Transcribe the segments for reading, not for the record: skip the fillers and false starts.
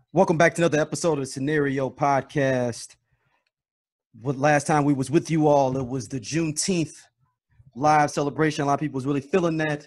Welcome back to another episode of the Scenario Podcast. Last time we was with you all, it was the Juneteenth live celebration. A lot of people was really feeling that.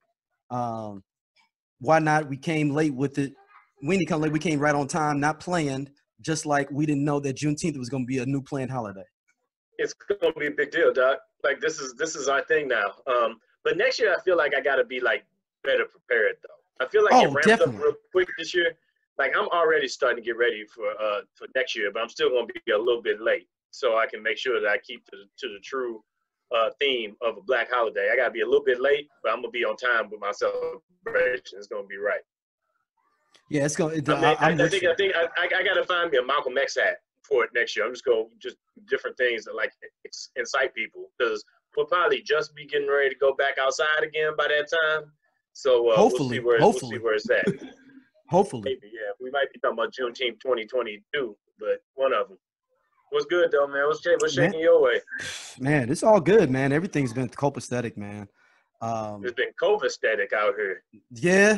Why not? We came late with it. We didn't come late. We came right on time, not planned, just like we didn't know that Juneteenth was going to be a new planned holiday. It's going to be a big deal, Doc. Like, this is our thing now. But next year, I feel like I got to be, like, better prepared, though. I feel like it ramped up real quick this year. Like, I'm already starting to get ready for next year, but I'm still going to be a little bit late so I can make sure that I keep to the true theme of a Black holiday. I got to be a little bit late, but I'm going to be on time with my celebration. It's going to be right. Yeah, it's going to – I think I got to find me a Malcolm X hat for it next year. I'm just going to just different things that, like, incite people because we'll probably just be getting ready to go back outside again by that time. So hopefully. We'll see where it's at. Hopefully. Maybe, yeah. We might be talking about Juneteenth 2022, but one of them. What's good, though, man? What's shaking your way? Man, it's all good, man. Everything's been copacetic, man. It's been copacetic out here. Yeah,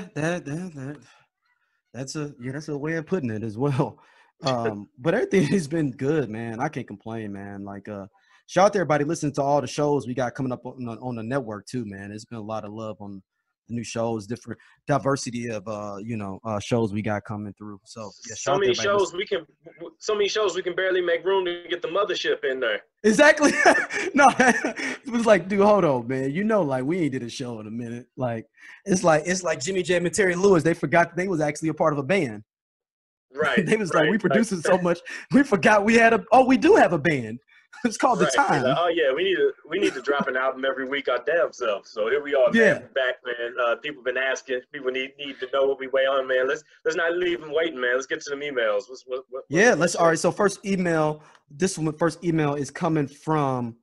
that's a way of putting it as well. But everything has been good, man. I can't complain, man. Like, shout out to everybody listening to all the shows we got coming up on the network too, man. There's been a lot of love on the new shows, different diversity of shows we got coming through. So yeah, so many shows we can barely make room to get the mothership in there. Exactly. No, it was like, dude, hold on, man. You know, like we ain't did a show in a minute. Like it's like Jimmy Jam and Terry Lewis. They forgot they was actually a part of a band. Right. They was like, we producing so much, we forgot we do have a band. It's called The Time. Like, oh yeah, we need to drop an album every week our damn self. So here we are, man. Yeah. We're back, man. People been asking. People need to know what we weigh on, man. Let's not leave them waiting, man. Let's get to them emails. All right. So first email is coming from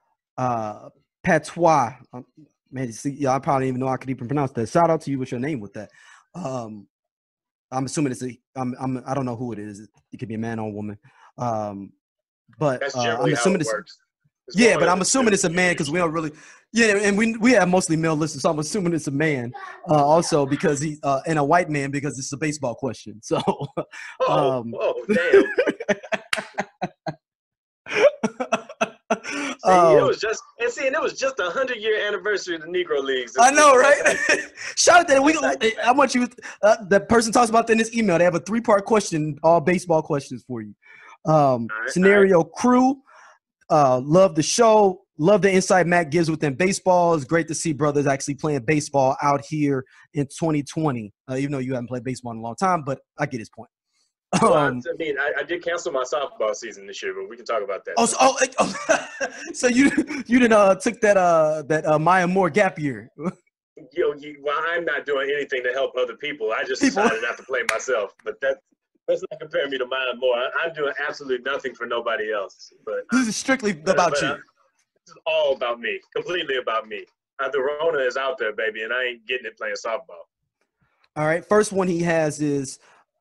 Patois. Man, see, I probably even know I could even pronounce that. Shout out to you with your name with that. I'm assuming I don't know who it is. It could be a man or a woman. But I'm assuming it works. Yeah, but I'm assuming it's a man because we don't really. Yeah, and we have mostly male listeners, so I'm assuming it's a man. Also because he and a white man because it's a baseball question. So. Damn. It was just 100-year anniversary of the Negro Leagues. I know, right? Shout out that I want you. That person talks about that in this email. They have a 3-part question, all baseball questions for you. Scenario crew, love the show, love the insight Matt gives within baseball. It's great to see brothers actually playing baseball out here in 2020, even though you haven't played baseball in a long time, but I get his point. I did cancel my softball season this year, but we can talk about that. So you didn't took that Maya Moore gap year. Well, I'm not doing anything to help other people. I just decided not to play myself, but let's not compare me to Maya Moore. I'm doing absolutely nothing for nobody else. But this is strictly about you. This is all about me, completely about me. The Rona is out there, baby, and I ain't getting it playing softball. All right, first one he has is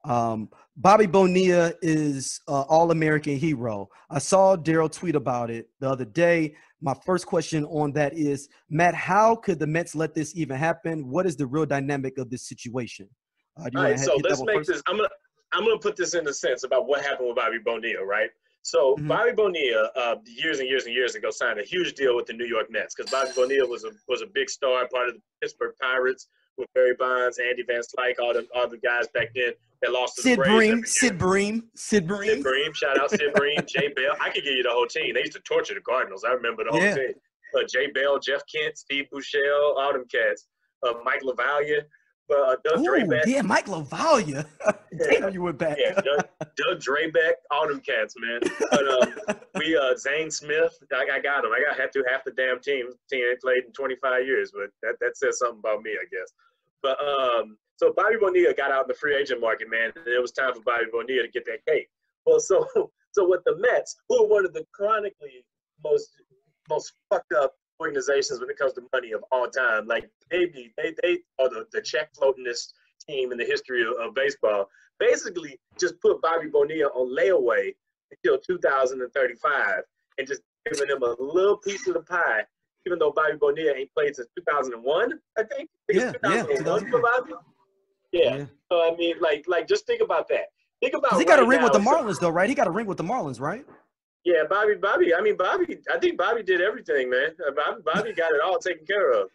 Bobby Bonilla is All-American hero. I saw Daryl tweet about it the other day. My first question on that is, Matt, how could the Mets let this even happen? What is the real dynamic of this situation? All right, so let's make this. I'm gonna put this in the sense about what happened with Bobby Bonilla, right? So Bobby Bonilla, years and years and years ago, signed a huge deal with the New York Mets because Bobby Bonilla was a big star, part of the Pittsburgh Pirates with Barry Bonds, Andy Van Slyke, all the guys back then that lost to the Braves. Sid Bream. Shout out Sid Bream, Jay Bell. I could give you the whole team. They used to torture the Cardinals. I remember the whole team. Jay Bell, Jeff Kent, Steve Buechele, all them cats. Mike LaVallia. Doug Draybeck. Yeah, Mike LaVallia. Damn, you went back. Yeah, Doug Draybeck, all them cats, man. But Zane Smith, I got him. I had half the damn team. Team ain't played in 25 years, but that says something about me, I guess. But so Bobby Bonilla got out in the free agent market, man, and it was time for Bobby Bonilla to get that cake. Well, so with the Mets, who are one of the chronically most fucked up organizations when it comes to money of all time. Like they are the check floatingest team in the history of baseball. Basically, just put Bobby Bonilla on layaway until 2035 and just giving him a little piece of the pie. Even though Bobby Bonilla ain't played since 2001, I think. 2001 for Bobby. Yeah. So I mean, like, just think about that. Think Because about he got a right ring with now. the Marlins, though, right? He got a ring with the Marlins, right? Yeah, Bobby. I mean, Bobby. I think Bobby did everything, man. Bobby got it all taken care of.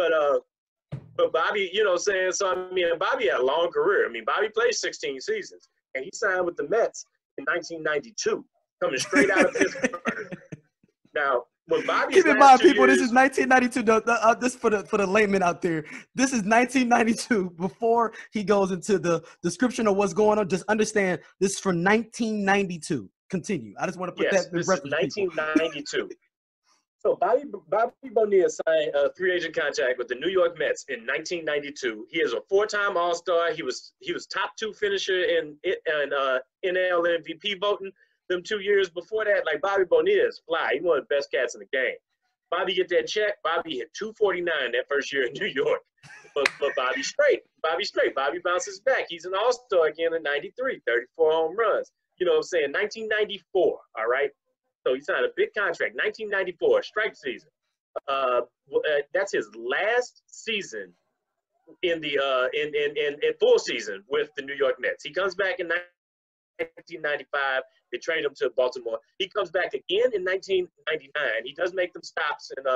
But Bobby, you know, what I'm saying, so I mean, Bobby had a long career. I mean, Bobby played 16 seasons, and he signed with the Mets in 1992, coming straight out of Pittsburgh. Now, when Bobby's Keep in last mind, 2 people, this years, is 1992. This for the layman out there. This is 1992. Before he goes into the description of what's going on, just understand this is from 1992. Continue. I just want to put yes, that in this is reference, people. 1992. So Bobby Bonilla signed a free agent contract with the New York Mets in 1992. He is a 4-time All-Star. He was top 2 finisher in NL MVP voting. Them 2 years before that, like Bobby Bonilla is fly. He one of the best cats in the game. Bobby get that check. Bobby hit 249 that first year in New York. But Bobby straight. Bobby bounces back. He's an All-Star again in 93, 34 home runs. You know what I'm saying? 1994, all right? So he signed a big contract, 1994, strike season. That's his last season in the in full season with the New York Mets. He comes back in 1995. They trade him to Baltimore. He comes back again in 1999. He does make them stops in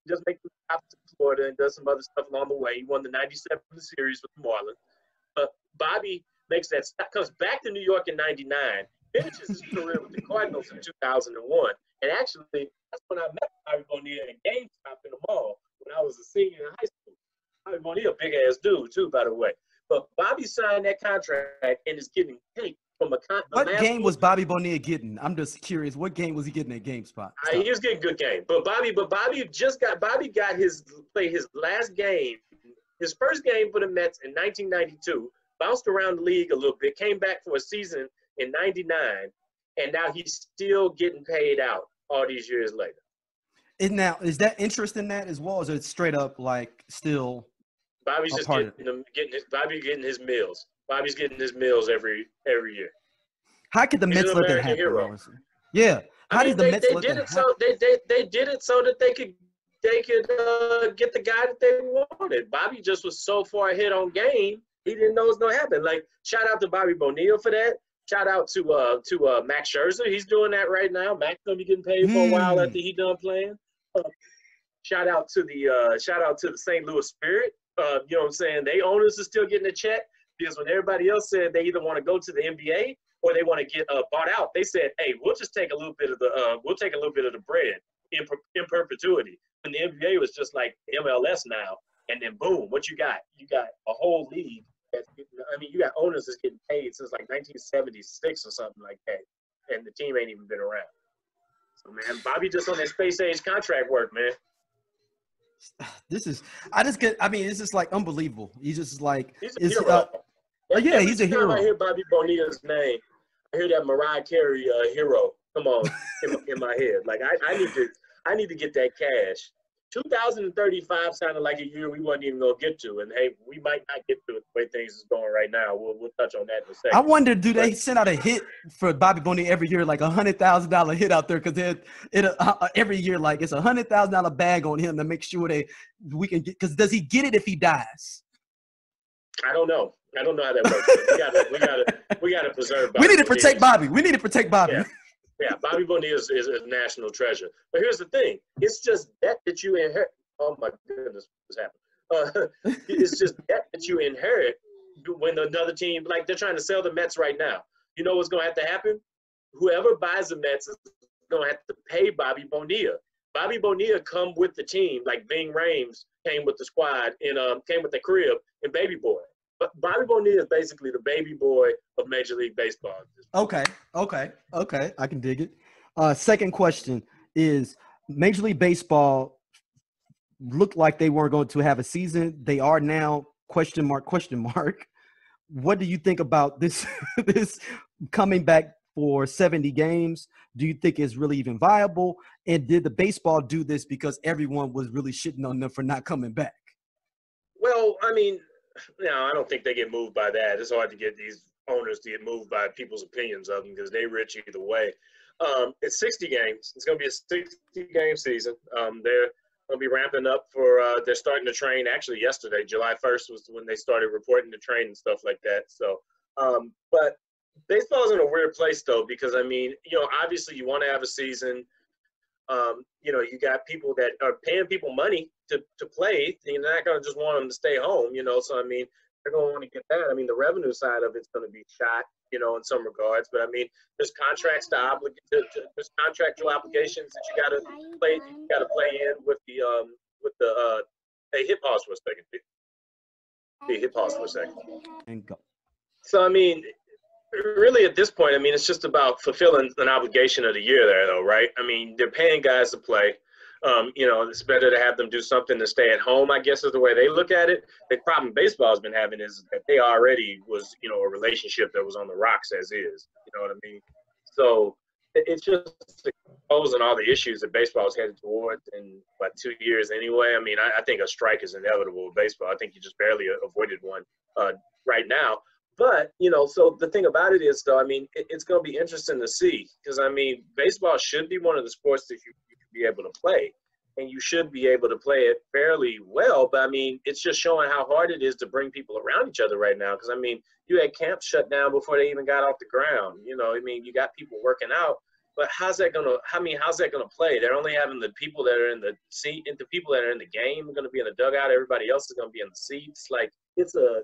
Florida and does some other stuff along the way. He won the 97 series with the Marlins. Bobby makes that stop, comes back to New York in 99. Finishes his career with the Cardinals in 2001. And actually, that's when I met Bobby Bonilla in GameStop in the mall when I was a senior in high school. Bobby Bonilla, big-ass dude, too, by the way. But Bobby signed that contract and is getting paid from a What game was Bobby Bonilla getting? I'm just curious. What game was he getting at GameSpot? He was getting good game. But Bobby got his last game, his first game for the Mets in 1992, bounced around the league a little bit, came back for a season in 99, and now he's still getting paid out all these years later. Is that interest in that as well, or is it straight up like still? Bobby's just getting his meals. Bobby's getting his meals every year. How could the Mets let that happen? Hero. Yeah. How did the Mets let that happen? They did it so that they could get the guy that they wanted. Bobby just was so far ahead on game, he didn't know it was gonna happen. Like, shout out to Bobby Bonilla for that. Shout out to Max Scherzer. He's doing that right now. Max gonna be getting paid for a while after he done playing. Shout out to the St. Louis Spirit. You know what I'm saying? They owners are still getting a check because when everybody else said they either want to go to the NBA or they want to get bought out, they said, "Hey, we'll just take a little bit of the bread in perpetuity." And the NBA was just like MLS now, and then boom, what you got? You got a whole league. You got owners that's getting paid since like 1976 or something like that, and the team ain't even been around. So man, Bobby just on that space age contract work, man. This is like unbelievable. He's just like he's a hero. He's a hero. I hear Bobby Bonilla's name, I hear that Mariah Carey hero come on in my head. Like I need to get that cash. 2035 sounded like a year we wasn't even gonna get to, and hey, we might not get to it the way things is going right now. We'll touch on that in a second. I wonder, do they send out a hit for Bobby Bonilla every year, like $100,000 hit out there? Because every year, like it's $100,000 bag on him to make sure we can get. Because does he get it if he dies? I don't know how that works. We gotta preserve Bobby. We need to protect Bobby. We need to protect Bobby. Yeah, Bobby Bonilla is a national treasure. But here's the thing: it's just debt that you inherit. Oh my goodness, what's happened? It's just debt that you inherit when another team, like they're trying to sell the Mets right now. You know what's going to have to happen? Whoever buys the Mets is going to have to pay Bobby Bonilla. Bobby Bonilla come with the team, like Bing Rames came with the squad and came with the crib and Baby Boy. But Bobby Bonilla is basically the baby boy of Major League Baseball. Okay. I can dig it. Second question is Major League Baseball looked like they weren't going to have a season. They are now, question mark. What do you think about this coming back for 70 games? Do you think it's really even viable? And did the baseball do this because everyone was really shitting on them for not coming back? Well, I mean, no, I don't think they get moved by that. It's hard to get these owners to get moved by people's opinions of them because they rich either way. It's 60 games. It's going to be a 60-game season. They're going to be ramping up for they're starting to train actually yesterday. July 1st was when they started reporting to train and stuff like that. So, but Baseball's in a weird place though, because I mean, obviously you want to have a season. You got people that are paying people money to play. You're not going to just want them to stay home, So, I mean, they're going to want to get that. I mean, the revenue side of it's going to be shot, in some regards. But, I mean, there's contracts there's contractual obligations that you got to play in with hey, hit pause for a second. Hey, hit pause for a second. And go. So, I mean, really, at this point, I mean, it's just about fulfilling an obligation of the year there, though, right? I mean, they're paying guys to play. It's better to have them do something than stay at home, I guess, is the way they look at it. The problem baseball has been having is that they already was, a relationship that was on the rocks as is. You know what I mean? So it's just exposing all the issues that baseball is headed towards in about 2 years anyway. I mean, I think a strike is inevitable with baseball. I think you just barely avoided one right now. But, so the thing about it is, though, I mean, it's going to be interesting to see because, I mean, baseball should be one of the sports that you can be able to play, and you should be able to play it fairly well. But, I mean, it's just showing how hard it is to bring people around each other right now because, I mean, you had camps shut down before they even got off the ground. I mean, you got people working out. But how's that going to play? They're only having the people that are in the seat, and the people that are in the game are going to be in the dugout. Everybody else is going to be in the seats. Like, it's a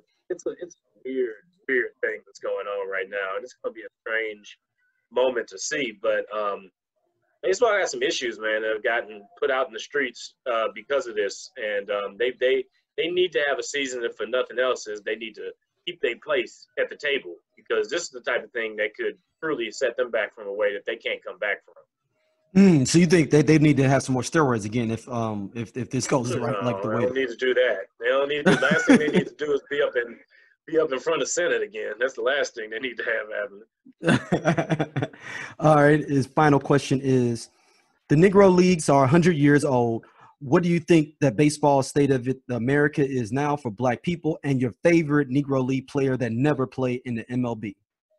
weird thing that's going on right now, and it's going to be a strange moment to see. But baseball has some issues, man, that have gotten put out in the streets because of this, and they need to have a season. If for nothing else, is they need to keep their place at the table because this is the type of thing that could truly set them back from a way that they can't come back from. So you think that they need to have some more steroids again if this goes right like the way? They don't need to do that. They don't need. The last thing they need to do is be up in front of Senate again. That's the last thing they need to have happening. All right. His final question is, the Negro Leagues are 100 years old. What do you think that baseball state of America is now for Black people, and your favorite Negro League player that never played in the MLB?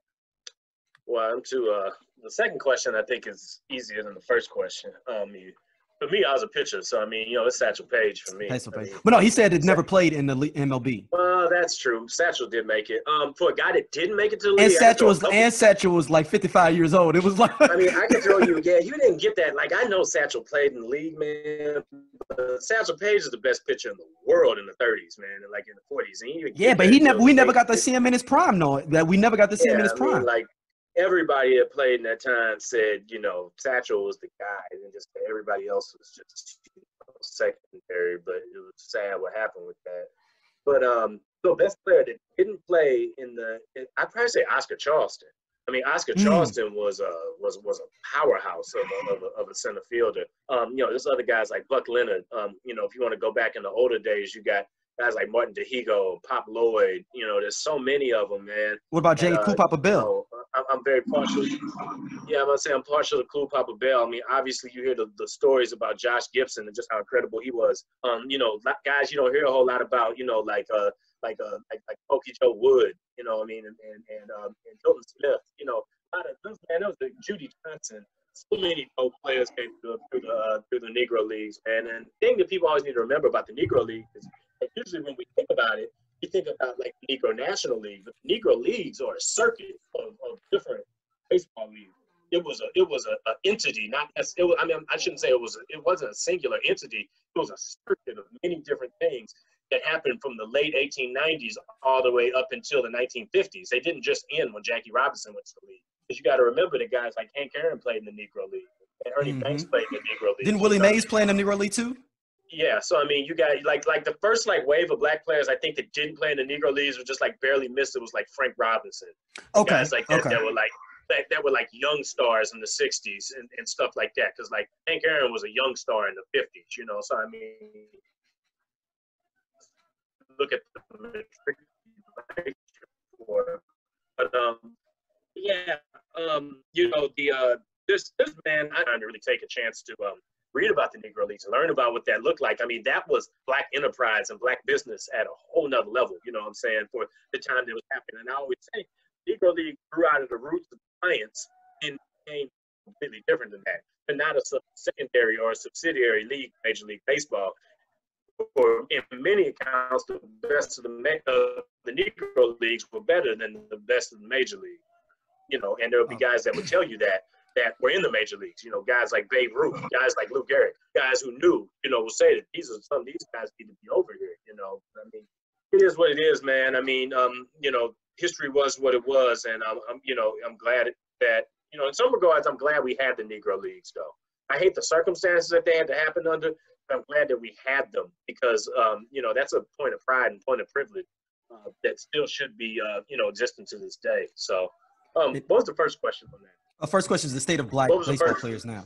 Well, the second question I think is easier than the first question. For me, I was a pitcher, so I mean, it's Satchel Paige for me. But no, he said it never played in the MLB. Well, that's true. Satchel did make it. For a guy that didn't make it to the league, and Satchel was like 55 years old. It was like I mean, I can tell you, you didn't get that. Like, I know Satchel played in the league, man. But Satchel Paige is the best pitcher in the world in the 30s, man, and like in the 40s. But we never got to see him in his prime, though. That we never got to see him in his prime. I mean, like, everybody that played in that time said, Satchel was the guy, and just everybody else was just secondary. But it was sad what happened with that. But the best player that didn't play I'd probably say Oscar Charleston. I mean, Oscar Charleston was a powerhouse of a center fielder. There's other guys like Buck Leonard. If you want to go back in the older days, you got guys like Martin DeHigo, Pop Lloyd. There's so many of them, man. What about Cool Papa Bell? I'm very partial. Yeah, I'm gonna say I'm partial to Cool Papa Bell. I mean, obviously you hear the stories about Josh Gibson and just how incredible he was. Guys you don't hear a whole lot about. Like Pokey Joe Wood. And Hilton Smith. A lot of those, man. There was Judy Johnson. So many dope players came through the Negro Leagues, man. And the thing that people always need to remember about the Negro League is that usually when we think about it, we think about like the Negro National League, but the Negro Leagues are a circuit of different baseball leagues. It was a entity, not as it was, I mean, I shouldn't say it wasn't a singular entity. It was a circuit of many different things that happened from the late 1890s all the way up until the 1950s. They didn't just end when Jackie Robinson went to the league. Because you got to remember that guys like Hank Aaron played in the Negro League, and Ernie Banks played in the Negro League. Didn't Willie Mays play in the Negro League too? Yeah, so I mean, you got like the first like wave of Black players I think that didn't play in the Negro Leagues was just like barely missed. It was like Frank Robinson, guys like that that were like young stars in the '60s and stuff like that. Because like Hank Aaron was a young star in the '50s, So I mean, look at the but this man, I didn't really take a chance to read about the Negro Leagues and learn about what that looked like. I mean, that was Black enterprise and Black business at a whole nother level, you know what I'm saying, for the time that was happening. And I always say, Negro League grew out of the roots of science and became completely different than that. But not a secondary or a subsidiary league, Major League Baseball. Or in many accounts, the best of the Negro Leagues were better than the best of the Major League. and there would be guys that would tell you that were in the major leagues, guys like Babe Ruth, guys like Lou Gehrig, guys who knew, will say that some of these guys need to be over here, I mean, it is what it is, man. I mean, history was what it was, and I'm glad that, in some regards, I'm glad we had the Negro Leagues, though. I hate the circumstances that they had to happen under, but I'm glad that we had them because, that's a point of pride and point of privilege that still should be, existent to this day. So, what was the first question on that? First question is the state of black baseball players now.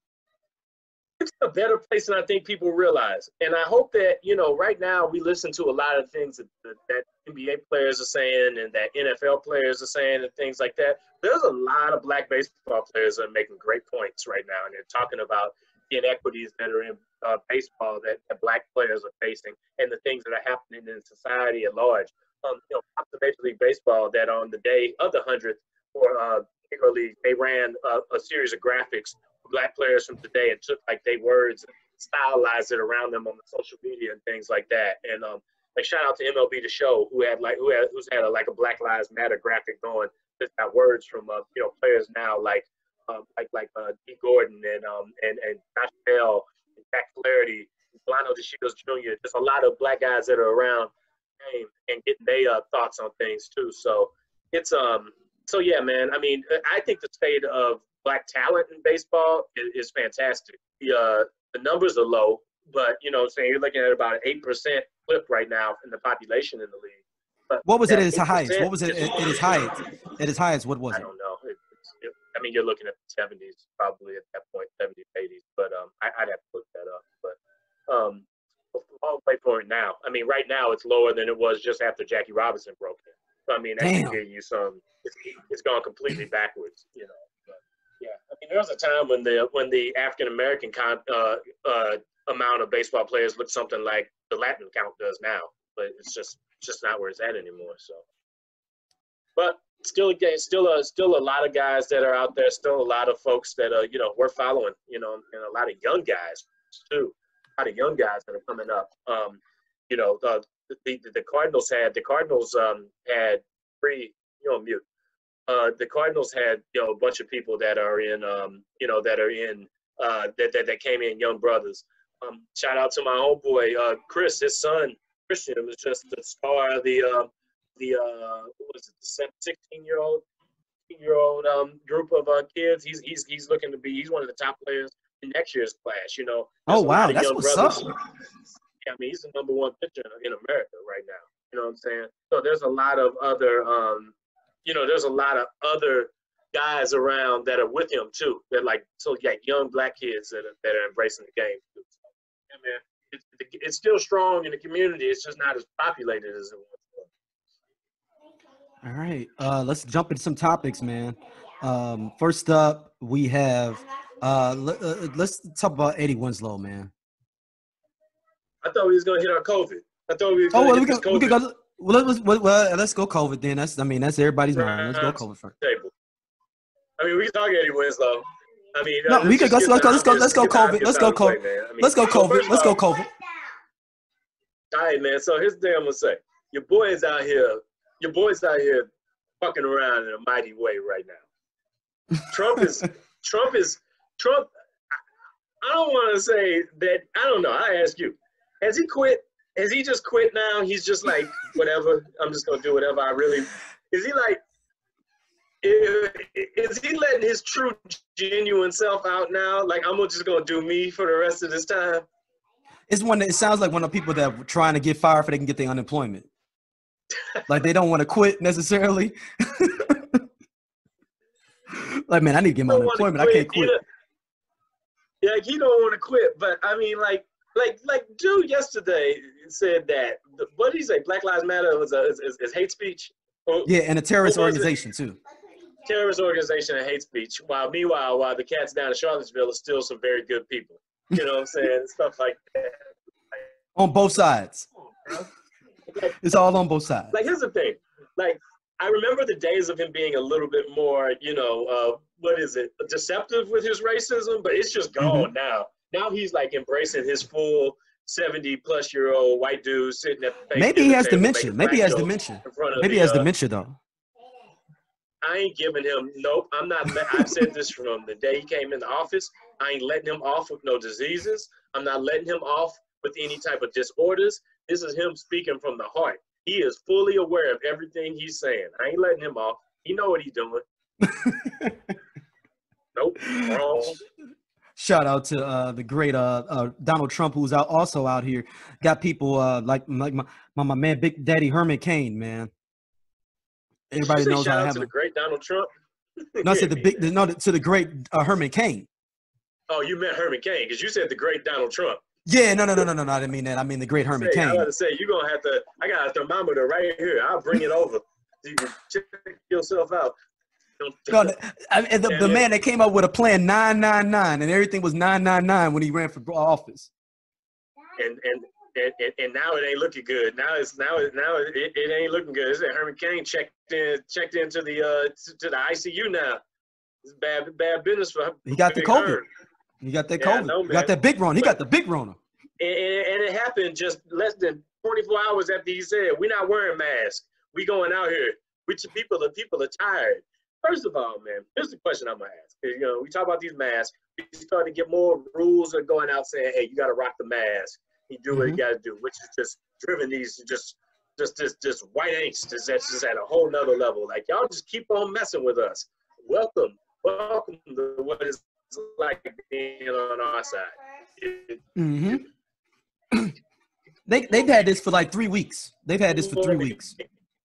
It's a better place than I think people realize. And I hope that, right now we listen to a lot of things that NBA players are saying and that NFL players are saying and things like that. There's a lot of black baseball players that are making great points right now. And they're talking about the inequities that are in baseball that black players are facing and the things that are happening in society at large. Major League Baseball that on the day of the 100th for Negro League, they ran a series of graphics for black players from today and took like their words and stylized it around them on the social media and things like that. And shout out to MLB The Show who's had a Black Lives Matter graphic going that's got words from players now like D. Gordon and Josh Bell, and Jack Flaherty, Delano DeShields Jr. There's a lot of black guys that are around and getting their thoughts on things too. So it's So yeah, man. I mean, I think the state of black talent in baseball is fantastic. The numbers are low, but you're looking at about an 8% clip right now in the population in the league. But what was it at its highest? What was it at its highest? At its highest, what was it? I don't know. I mean, you're looking at the 70s probably at that point, 70s, 80s. But I'd have to look that up. But long way for it now. I mean, right now it's lower than it was just after Jackie Robinson broke in. So, I mean, that can give you some. It's gone completely backwards, But, yeah, I mean, there was a time when the African American amount of baseball players looked something like the Latin count does now, but it's just not where it's at anymore. So, but still a lot of guys that are out there. Still a lot of folks that we're following, and a lot of young guys too. A lot of young guys that are coming up. The Cardinals had three. You're on mute. The Cardinals had a bunch of people that are in that came in, young brothers. Shout out to my homeboy Chris. His son Christian was just the star of the 16-year-old group of kids. He's looking to be. He's one of the top players in next year's class. Oh wow, that's what's up. Yeah, I mean, he's the number one pitcher in America right now. You know what I'm saying? So there's a lot of other, guys around that are with him too. That young black kids that are embracing the game. Too. So, yeah, man, it's still strong in the community. It's just not as populated as it was. All right, let's jump into some topics, man. First up, we have let's talk about Eddie Winslow, man. I thought we was gonna hit our COVID. I thought we were gonna hit COVID. We could go. Let's go COVID then. That's everybody's mind. Let's go COVID first. I mean, we can talk Eddie Winslow. I mean, no, we could go. Let's go COVID. Let's go COVID. Let's go COVID. Let's go COVID. All right, man. So here's the thing I'm gonna say. Your boys out here fucking around in a mighty way right now. Trump. I don't want to say that. I don't know. I ask you. Has he quit? Has he just quit now? He's just like, whatever. I'm just gonna do whatever I really. Is he like? Is he letting his true, genuine self out now? Like, I'm just gonna do me for the rest of this time. It sounds like one of the people that are trying to get fired so they can get their unemployment. Like they don't want to quit necessarily. Like, man, I need to get my unemployment. I can't quit. Yeah, he don't want to quit, but I mean, like dude yesterday said that. What did he say? Black Lives Matter is hate speech. Yeah, and a terrorist organization too. Terrorist organization and hate speech. While the cats down in Charlottesville are still some very good people. You know what I'm saying? Stuff like that. On both sides. It's all on both sides. Like, here's the thing. Like, I remember the days of him being a little bit more, deceptive with his racism, but it's just gone now. Now he's like embracing his full 70-plus-year-old white dude sitting at the Maybe he has dementia. Maybe he has dementia. Maybe he has dementia though. I ain't giving him, nope, I'm not, I've said this from the day he came in the office. I ain't letting him off with no diseases. I'm not letting him off with any type of disorders. This is him speaking from the heart. He is fully aware of everything he's saying. I ain't letting him off. He know what he's doing. Nope, wrong. Shout out to the great Donald Trump, who's also out here. Got people like my man, Big Daddy Herman Cain, man. Everybody knows shout how out to to the great Donald Trump. No, I said to the great Herman Cain. Oh, you meant Herman Cain because you said the great Donald Trump. Yeah, no. I didn't mean that. I mean the great Herman Cain. I was about to say you're gonna have to. I got a thermometer right here. I'll bring it over so you can check yourself out. No, the man that came up with a plan 999 and everything was 999 when he ran for office. And now it ain't looking good. Now it ain't looking good. It's that Herman Cain checked into the to the ICU now. It's bad business for him. He got the COVID. Herb. He got that COVID. He got that big Rona. He got the big Rona. And it happened just less than 24 hours after he said, "We're not wearing masks. We going out here. The people are tired." First of all, man, here's the question I'm gonna ask. You know, we talk about these masks. We start to get more rules of going out saying, "Hey, you got to rock the mask. You do what you got to do," which is just driven these just white angst. That's just at a whole nother level. Like y'all just keep on messing with us. Welcome to what it's like being on our side. They've had this for like 3 weeks. They've had this for 3 weeks.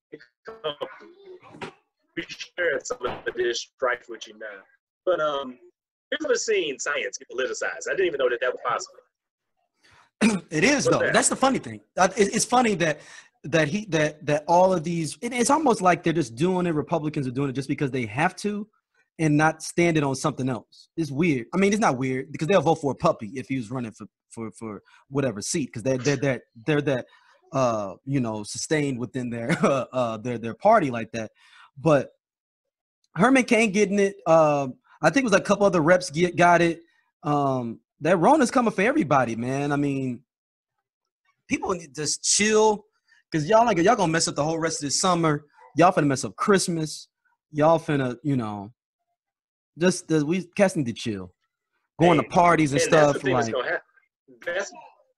We shared some of this strife with you now, but we've never seen science get politicized. I didn't even know that was possible. It is though. That's the funny thing. It's funny that all of these. It's almost like they're just doing it. Republicans are doing it just because they have to, and not standing on something else. It's weird. I mean, it's not weird because they'll vote for a puppy if he was running for whatever seat because they're that sustained within their party like that. But Herman Cain getting it. I think it was a couple other reps got it. That Rona's coming for everybody, man. I mean, people need to just chill because y'all gonna mess up the whole rest of this summer. Y'all finna mess up Christmas. Y'all finna, we cats need to chill. Going to parties and stuff. That's the thing that's gonna happen.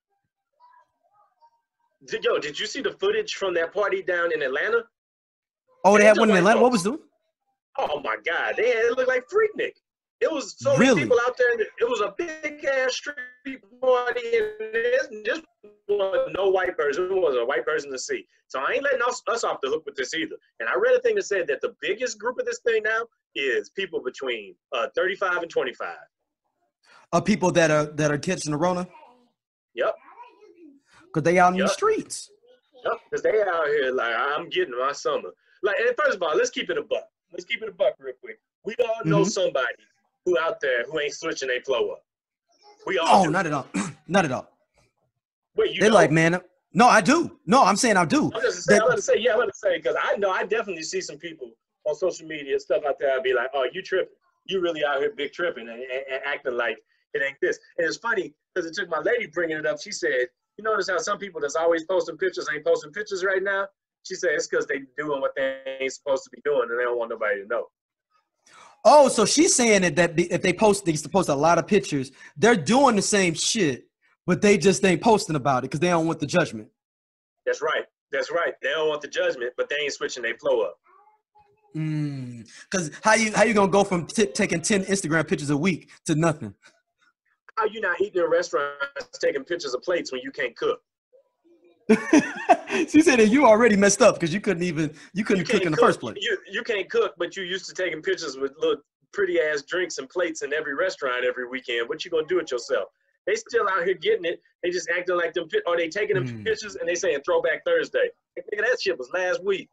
Did you see the footage from that party down in Atlanta? Oh, they had one in Atlanta. What was doing? Oh my God, it looked like Freaknik. It was so many people out there. It was a big ass street party, and this was no white person. It was a white person to see. So I ain't letting us off the hook with this either. And I read a thing that said that the biggest group of this thing now is people between 35 and 25. People that are catching the Rona. Yep. Because they out in the streets. Yep. Because they out here like I'm getting my summer. Like, and first of all, let's keep it a buck. Let's keep it a buck real quick. We all know somebody who out there who ain't switching their flow up. We all. Oh, not at all. Not at all. Wait, they're like, man. No, I do. No, I'm saying I do. I'm gonna say, because I know I definitely see some people on social media and stuff out there. I'd be like, oh, you tripping? You really out here big tripping and acting like it ain't this. And it's funny because it took my lady bringing it up. She said, you notice how some people that's always posting pictures ain't posting pictures right now? She said it's because they doing what they ain't supposed to be doing and they don't want nobody to know. Oh, so she's saying that if they used to post a lot of pictures, they're doing the same shit, but they just ain't posting about it because they don't want the judgment. That's right. That's right. They don't want the judgment, but they ain't switching their flow up. Because how you gonna go from taking 10 Instagram pictures a week to nothing? How you not eating in restaurants, taking pictures of plates when you can't cook? She said that you already messed up because you couldn't cook in the first place. You can't cook, but you used to taking pictures with little pretty ass drinks and plates in every restaurant every weekend. What you gonna do with yourself? They still out here getting it. They just acting like them. Or they taking them pictures and they saying Throwback Thursday. Nigga, that shit was last week.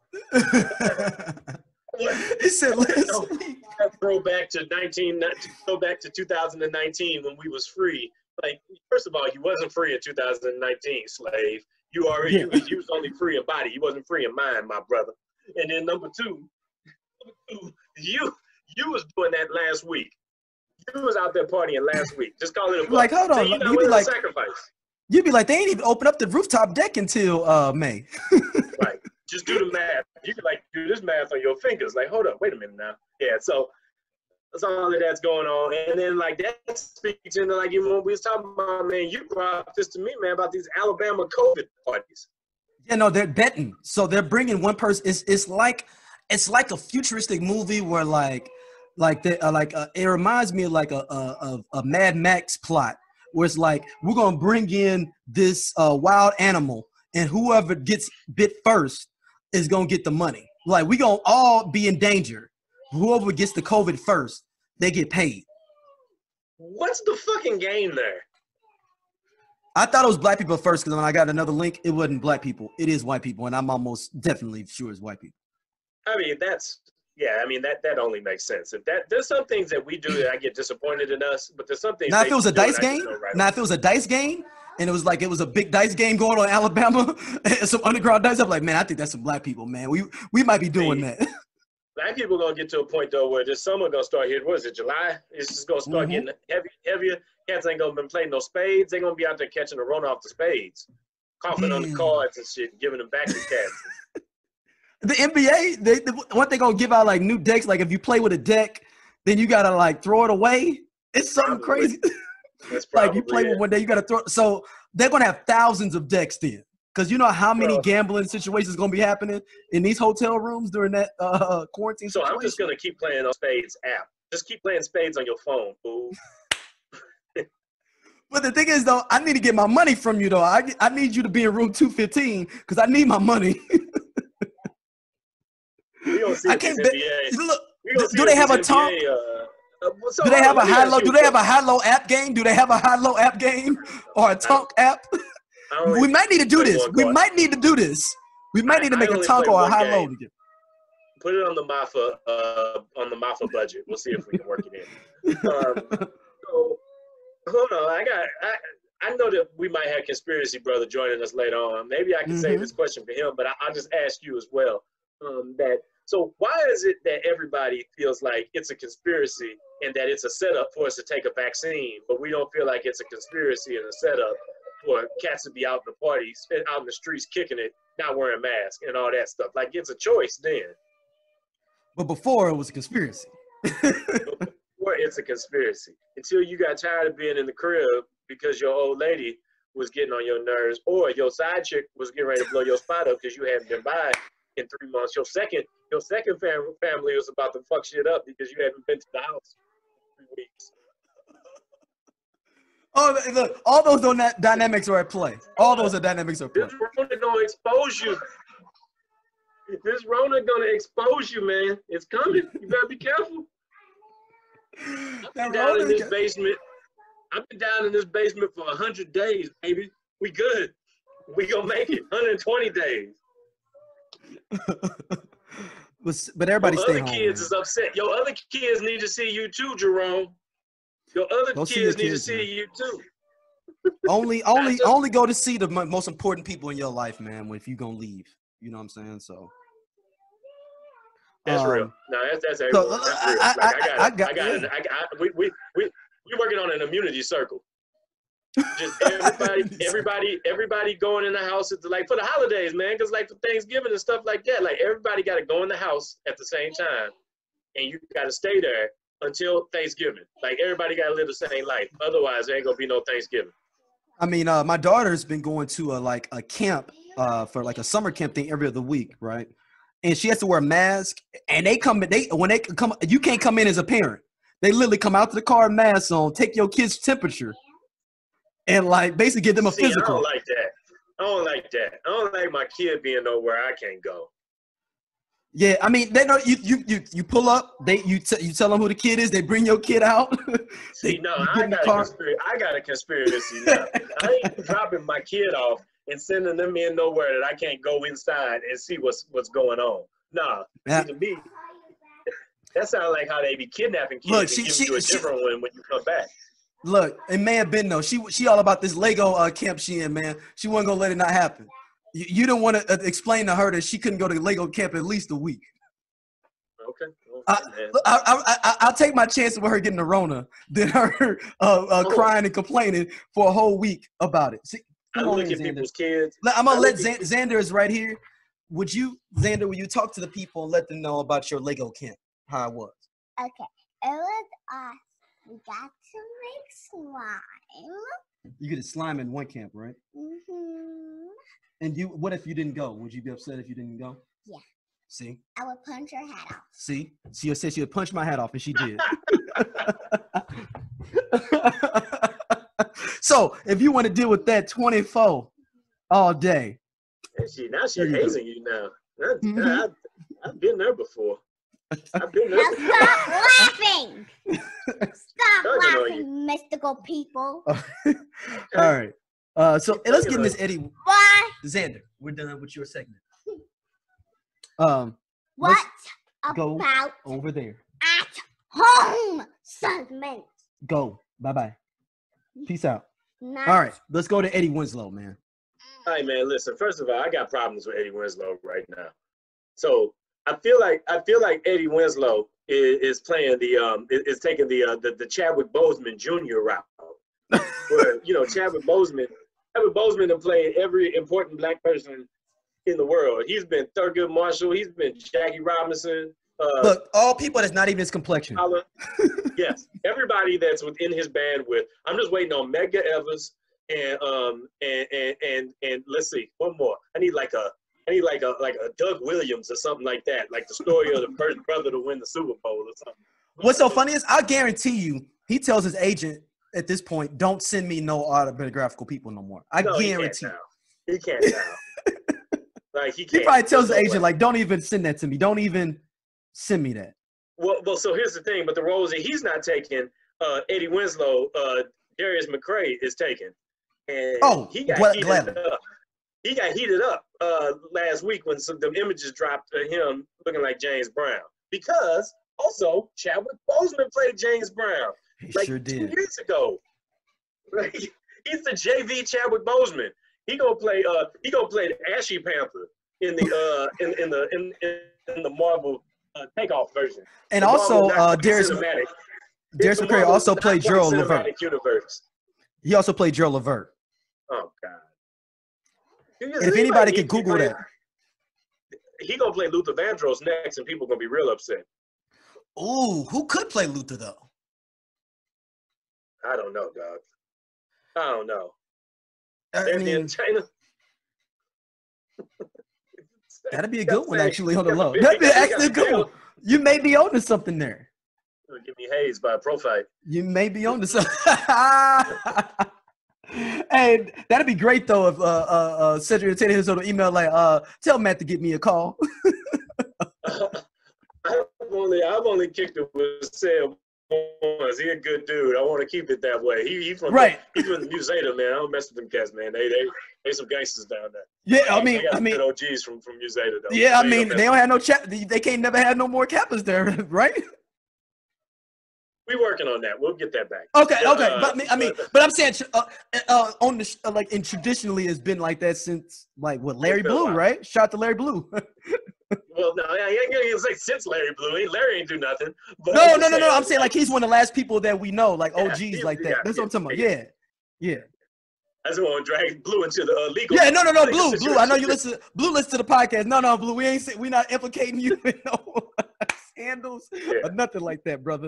He said last week. Throwback to 2019 when we was free. Like, first of all, you wasn't free in 2019, slave. You was only free in body. You wasn't free in mind, my brother. And then number two, you was doing that last week. You was out there partying last week. Just call it a like, hold on. You'd be like, sacrifice. You'd be like, they ain't even open up the rooftop deck until May. Right. just do the math. You can like do this math on your fingers. Like, hold up, wait a minute now. Yeah, so that's all of that's going on. And then like that speaks into like even when we was talking about, man, you brought this to me, man, about these Alabama COVID parties. Yeah, no, they're betting. So they're bringing one person. It's like a futuristic movie where it reminds me of like a Mad Max plot where it's like we're gonna bring in this wild animal and whoever gets bit first is gonna get the money. Like we gonna all be in danger. Whoever gets the COVID first, they get paid. What's the fucking game there? I thought it was black people first because when I got another link, it wasn't black people. It is white people, and I'm almost definitely sure it's white people. I mean, that only makes sense. If there's some things that we do that I get disappointed in us, but there's some things. Now, if it was a dice game, and it was a big dice game going on in Alabama, and some underground dice, I'm like, man, I think that's some black people, man. We might be doing that. Black people are gonna get to a point though where this summer gonna start hitting. What is it, July? It's just gonna start getting heavier. Cats ain't gonna been playing no spades. They're gonna be out there catching the run off the spades, coughing on the cards and shit, giving them back to cats. The NBA, what they gonna give out like new decks? Like if you play with a deck, then you gotta like throw it away. It's something crazy. Like you play with one day, you gotta throw it. So they're gonna have thousands of decks then. Because you know how many gambling situations going to be happening in these hotel rooms during that quarantine situation? So I'm just going to keep playing on Spades app. Just keep playing Spades on your phone, fool. But the thing is, though, I need to get my money from you, though. I need you to be in room 215 because I need my money. We don't see NBA. Look, do they have a talk? Do they have a high-low? Do they have a high-low app game? Do they have a high-low app game or a talk app? We might need to do this. We might need to do this. We might need to make a talk or a high-low. Put it on the Mafa budget. We'll see if we can work it in. So, hold on. I know that we might have Conspiracy Brother joining us later on. Maybe I can save this question for him, but I'll just ask you as well. So why is it that everybody feels like it's a conspiracy and that it's a setup for us to take a vaccine, but we don't feel like it's a conspiracy and a setup for cats to be out in the parties, out in the streets kicking it, not wearing masks and all that stuff? Like it's a choice then. But before it was a conspiracy. Before it's a conspiracy. Until you got tired of being in the crib because your old lady was getting on your nerves, or your side chick was getting ready to blow your spot up because you hadn't been by in 3 months. Your second family was about to fuck shit up because you haven't been to the house in 3 weeks. Oh, look, all those dynamics are at play. All those are dynamics at play. This Rona gonna expose you. This Rona gonna expose you, man. It's coming. You better be careful. I've been down in this basement. I've been down in this basement for 100 days, baby. We good. We gonna make it. 120 days. But everybody stay home. Your other kids is upset. Your other kids need to see you too, Jerome. Your other kids need to see you too. only go to see the most important people in your life, man. If you gonna leave, you know what I'm saying. So that's real. No, that's real. We're working on an immunity circle. Just everybody going in the house at like for the holidays, man. Because like for Thanksgiving and stuff like that, like everybody got to go in the house at the same time, and you got to stay there until Thanksgiving. Like everybody got to live the same life. Otherwise, there ain't gonna be no Thanksgiving. I mean, my daughter's been going to a camp for like a summer camp thing every other week, right? And she has to wear a mask. And when they come, you can't come in as a parent. They literally come out to the car, mask on, take your kid's temperature, and like basically give them a physical. I don't like that. I don't like my kid being nowhere I can't go. Yeah, I mean, they know you pull up. You tell them who the kid is. They bring your kid out. I got a conspiracy now. I ain't dropping my kid off and sending them in nowhere that I can't go inside and see what's going on. Nah, to me, that sounds like how they be kidnapping kids. Look, and giving you a different one when you come back. Look, it may have been though. She all about this Lego camp she in, man. She wasn't gonna let it not happen. You don't want to explain to her that she couldn't go to Lego camp at least a week. Okay. I'll take my chances with her getting the Rona than her crying and complaining for a whole week about it. See, I look at people's kids. I'm gonna let Xander is right here. Xander, would you talk to the people and let them know about your Lego camp? How it was? Okay, it was us. We got to make slime. You get a slime in one camp, right? Mm-hmm. And what if you didn't go? Would you be upset if you didn't go? Yeah. See? I would punch her head off. See? She said she would punch my head off, and she did. So, if you want to deal with that 24 all day. And she's hazing you now. I've been there before. I've been there. Now stop laughing. Stop laughing, mystical people. All right. So let's get in this, Eddie. Why? Xander, we're done with your segment. What go about over there? at home segment? Go. Bye-bye. Peace out. Not All right. Let's go to Eddie Winslow, man. All right, man. Listen. First of all, I got problems with Eddie Winslow right now. So I feel like Eddie Winslow is playing is taking the Chadwick Boseman Jr. route, where Chadwick Boseman has played every important black person in the world. He's been Thurgood Marshall. He's been Jackie Robinson. Look, all people that's not even his complexion. Yes, everybody that's within his bandwidth. I'm just waiting on Medgar Evers and let's see, one more. I need like a Doug Williams or something like that, like the story of the first brother to win the Super Bowl or something. What's so funny is I guarantee you, he tells his agent at this point, "Don't send me no autobiographical people no more." I guarantee he can't now. Like he can't. He probably tells the agent, like, "Don't even send that to me. Don't even send me that." Well, so here's the thing. But the roles that he's not taking, Eddie Winslow, Darius McCray is taking, and he got heated up. He got heated up last week when them images dropped of him looking like James Brown. Because also Chadwick Boseman played James Brown Sure did 2 years ago. Like, he's the JV Chadwick Boseman. He gonna play the Ashy Panther in the Marvel Takeoff version. And also Darius McCray also played Gerald Levert. Universe. He also played Gerald Levert. Oh God. If anybody can Google that. He gonna play Luther Vandross next, and people gonna be real upset. Ooh, who could play Luther though? I don't know, dog. I don't know. In China. That'd be a good one, actually, on the low. That'd be actually a good one. You may be on to something there. Give me Hayes by Profile. You may be on to something. And that'd be great though if Cedric Taylor his little email like tell Matt to give me a call. I've only kicked it with Sam once. He a good dude. I want to keep it that way. He from He's from New Zeta, man. I don't mess with them cats, man. They some gangsters down there. Yeah, I mean good OGs from New Zeta though. Yeah, I mean they don't have no they can't never have no more Kappas there, right? We working on that. We'll get that back. Okay. But I'm saying on the like, and traditionally it's been like that since like what Larry Blue, right? Shout out to Larry Blue. Well, no, I ain't gonna say since Larry Blue. Larry ain't do nothing. But no. I'm saying like he's one of the last people that we know, like OGs like that. That's what I'm talking about. Yeah. I just want to drag Blue into the legal. Yeah, no, Blue. I know you listen. Blue listen to the podcast. No, Blue. We not implicating you in no scandals or nothing like that, brother.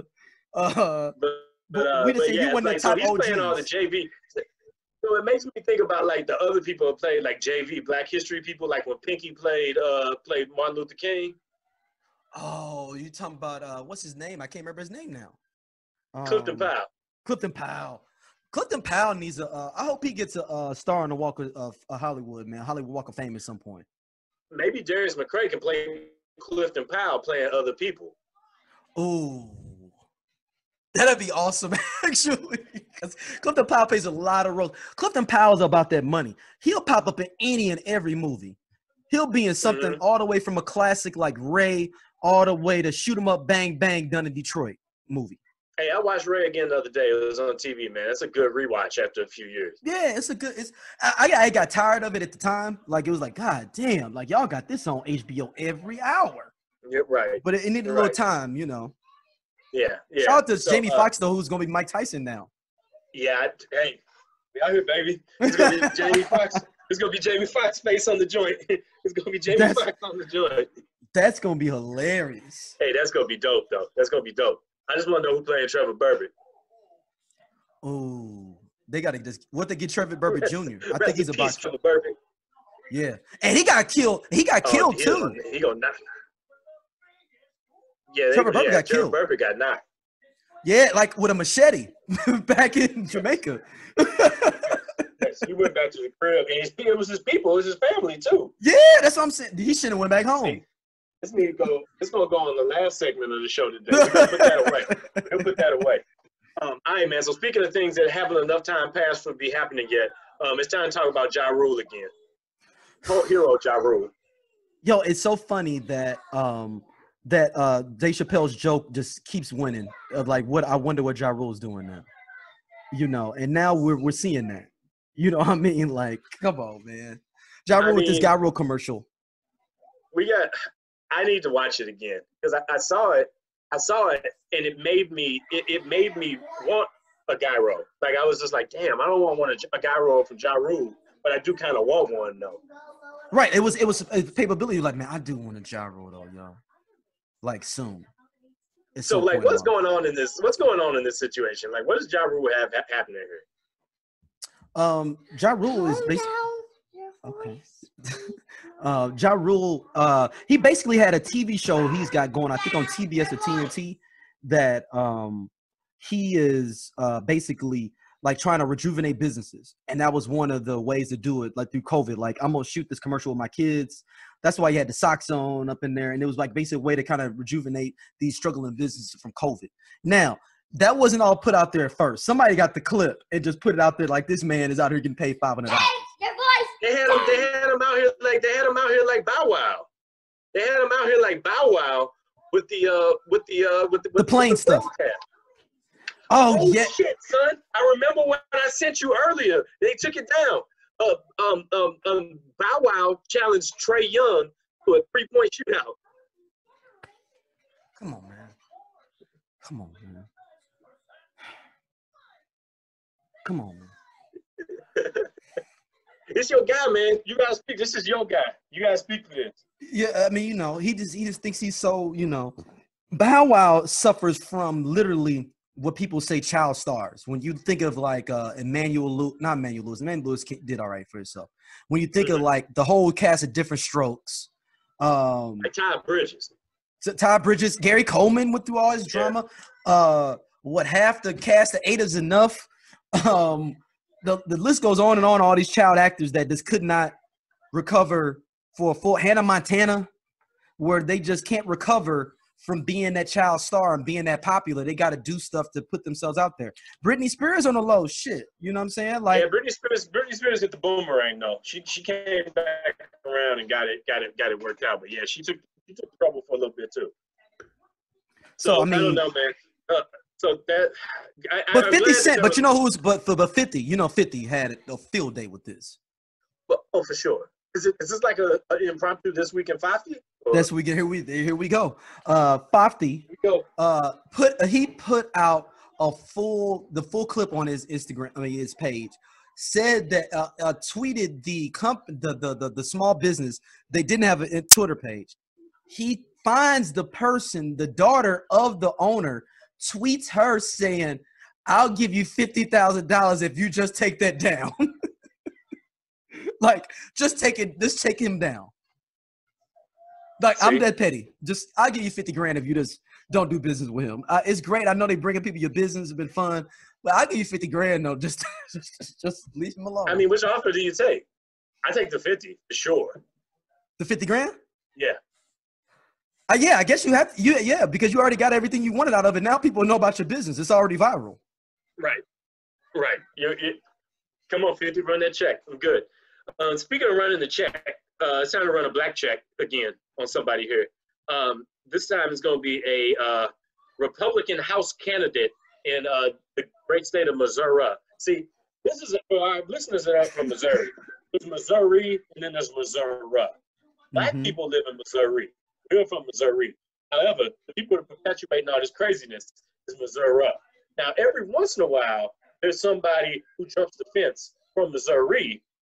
We just say you one of the top so he's OGs. playing all the JV. So it makes me think about like the other people who played like JV Black History people, like when Pinky played Martin Luther King. Oh, you talking about what's his name? I can't remember his name now. Clifton Powell. Clifton Powell needs a. I hope he gets a star on the Walk of Hollywood, man. Hollywood Walk of Fame at some point. Maybe Darius McCray can play Clifton Powell playing other people. Ooh. That'd be awesome, actually. Because Clifton Powell plays a lot of roles. Clifton Powell's about that money. He'll pop up in any and every movie. He'll be in something all the way from a classic like Ray, all the way to Shoot 'Em Up, Bang Bang, done in Detroit movie. Hey, I watched Ray again the other day. It was on TV, man. It's a good rewatch after a few years. Yeah, it's a good. I got tired of it at the time. Like it was like, God damn, like y'all got this on HBO every hour. Yeah, right. But it needed a little time, you know. Yeah. Shout out to Jamie Foxx though, who's gonna be Mike Tyson now. Yeah, hey, we out here, baby. It's gonna be Jamie Foxx. It's gonna be Jamie Foxx face on the joint. It's gonna be Jamie Foxx on the joint. That's gonna be hilarious. Hey, that's gonna be dope though. That's gonna be dope. I just want to know who playing Trevor Burbick. Oh, they gotta just what they get Trevor Burbick Jr. I think he's about Trevor Burbick. Yeah, and he got killed. He got killed too. He gonna knock. Yeah, Trevor Burbick got Trevor killed. Burbick got knocked. Yeah, like with a machete back in Jamaica. Yes, he went back to the crib, and it was his people, it was his family too. Yeah, that's what I'm saying. He shouldn't have went back home. This need to go. It's gonna go on the last segment of the show today. We're gonna put that away. We'll put that away. All right, man. So speaking of things that haven't enough time passed for be happening yet, it's time to talk about Ja Rule again. Hero Ja Rule. Yo, it's so funny that Dave Chappelle's joke just keeps winning. Of like, what I wonder what Ja Rule's doing now. You know, and now we're seeing that. You know what I mean? Like, come on, man. Ja Rule with this Ja Rule commercial. I need to watch it again because I saw it, and it made me want a gyro. Like I was just like, damn, I don't want a gyro from Ja Rule, but I do kind of want one though. Right. It was capability. Like, man, I do want a gyro though, y'all. Like soon. So like, what's going on in this? What's going on in this situation? Like, what does Ja Rule have happening here? Ja Rule is basically okay. Ja Rule, he basically had a TV show he's got going, I think on TBS or TNT, that he is basically like trying to rejuvenate businesses. And that was one of the ways to do it, like through COVID. Like, I'm going to shoot this commercial with my kids. That's why he had the sock zone up in there. And it was like basically a way to kind of rejuvenate these struggling businesses from COVID. Now, that wasn't all put out there at first. Somebody got the clip and just put it out there like this man is out here getting paid $500. They had him out here like Bow Wow. They had him out here like Bow Wow with the plane stuff. Oh yeah, shit, son! I remember when I sent you earlier. They took it down. Bow Wow challenged Trae Young to a 3-point shootout. Come on, man. Come on, man. Come on, man. It's your guy, man. You gotta speak. This is your guy. You gotta speak for this. Yeah, I mean, you know, he just thinks he's so, you know. Bow Wow suffers from literally what people say child stars. When you think of like Emmanuel Lewis did all right for himself. When you think of like the whole cast of Different Strokes, like Todd Bridges, Gary Coleman went through all his drama. What half the cast of 8 is enough. The list goes on and on. All these child actors that just could not recover for a full Hannah Montana, where they just can't recover from being that child star and being that popular. They got to do stuff to put themselves out there. Britney Spears on the low shit. You know what I'm saying? Like, yeah, Britney Spears hit the boomerang though. She came back around and got it worked out. But yeah, she took trouble for a little bit too. So I mean, I don't know, man. So that, but 50 Cent, but you know who's, but 50, you know, 50 had a field day with this. Oh, for sure. Is this like an impromptu This Week in 50? This weekend, here we go. 50 he put out the full clip on his Instagram, his page. Said that tweeted the small business. They didn't have a Twitter page. He finds the person, the daughter of the owner, tweets her saying, "I'll give you $50,000 if you just take that down." Like, just take him down. Like, see? I'm that petty. Just, I'll give you 50 grand if you just don't do business with him. It's great. I know they bringing people your business. It's been fun. But I'll give you 50 grand, though. Just leave him alone. I mean, which offer do you take? I take the 50, for sure. The 50 grand? Yeah. Yeah, I guess you have to. Yeah, because you already got everything you wanted out of it. Now people know about your business. It's already viral. Right. Come on, 50, run that check. I'm good. Speaking of running the check, it's time to run a black check again on somebody here. This time it's going to be a Republican House candidate in the great state of Missouri. See, this is for our listeners that are from Missouri. There's Missouri, and then there's Missouri. Black people live in Missouri. We're from Missouri. However, the people that are perpetuating all this craziness is Missouri. Now, every once in a while, there's somebody who jumps the fence from Missouri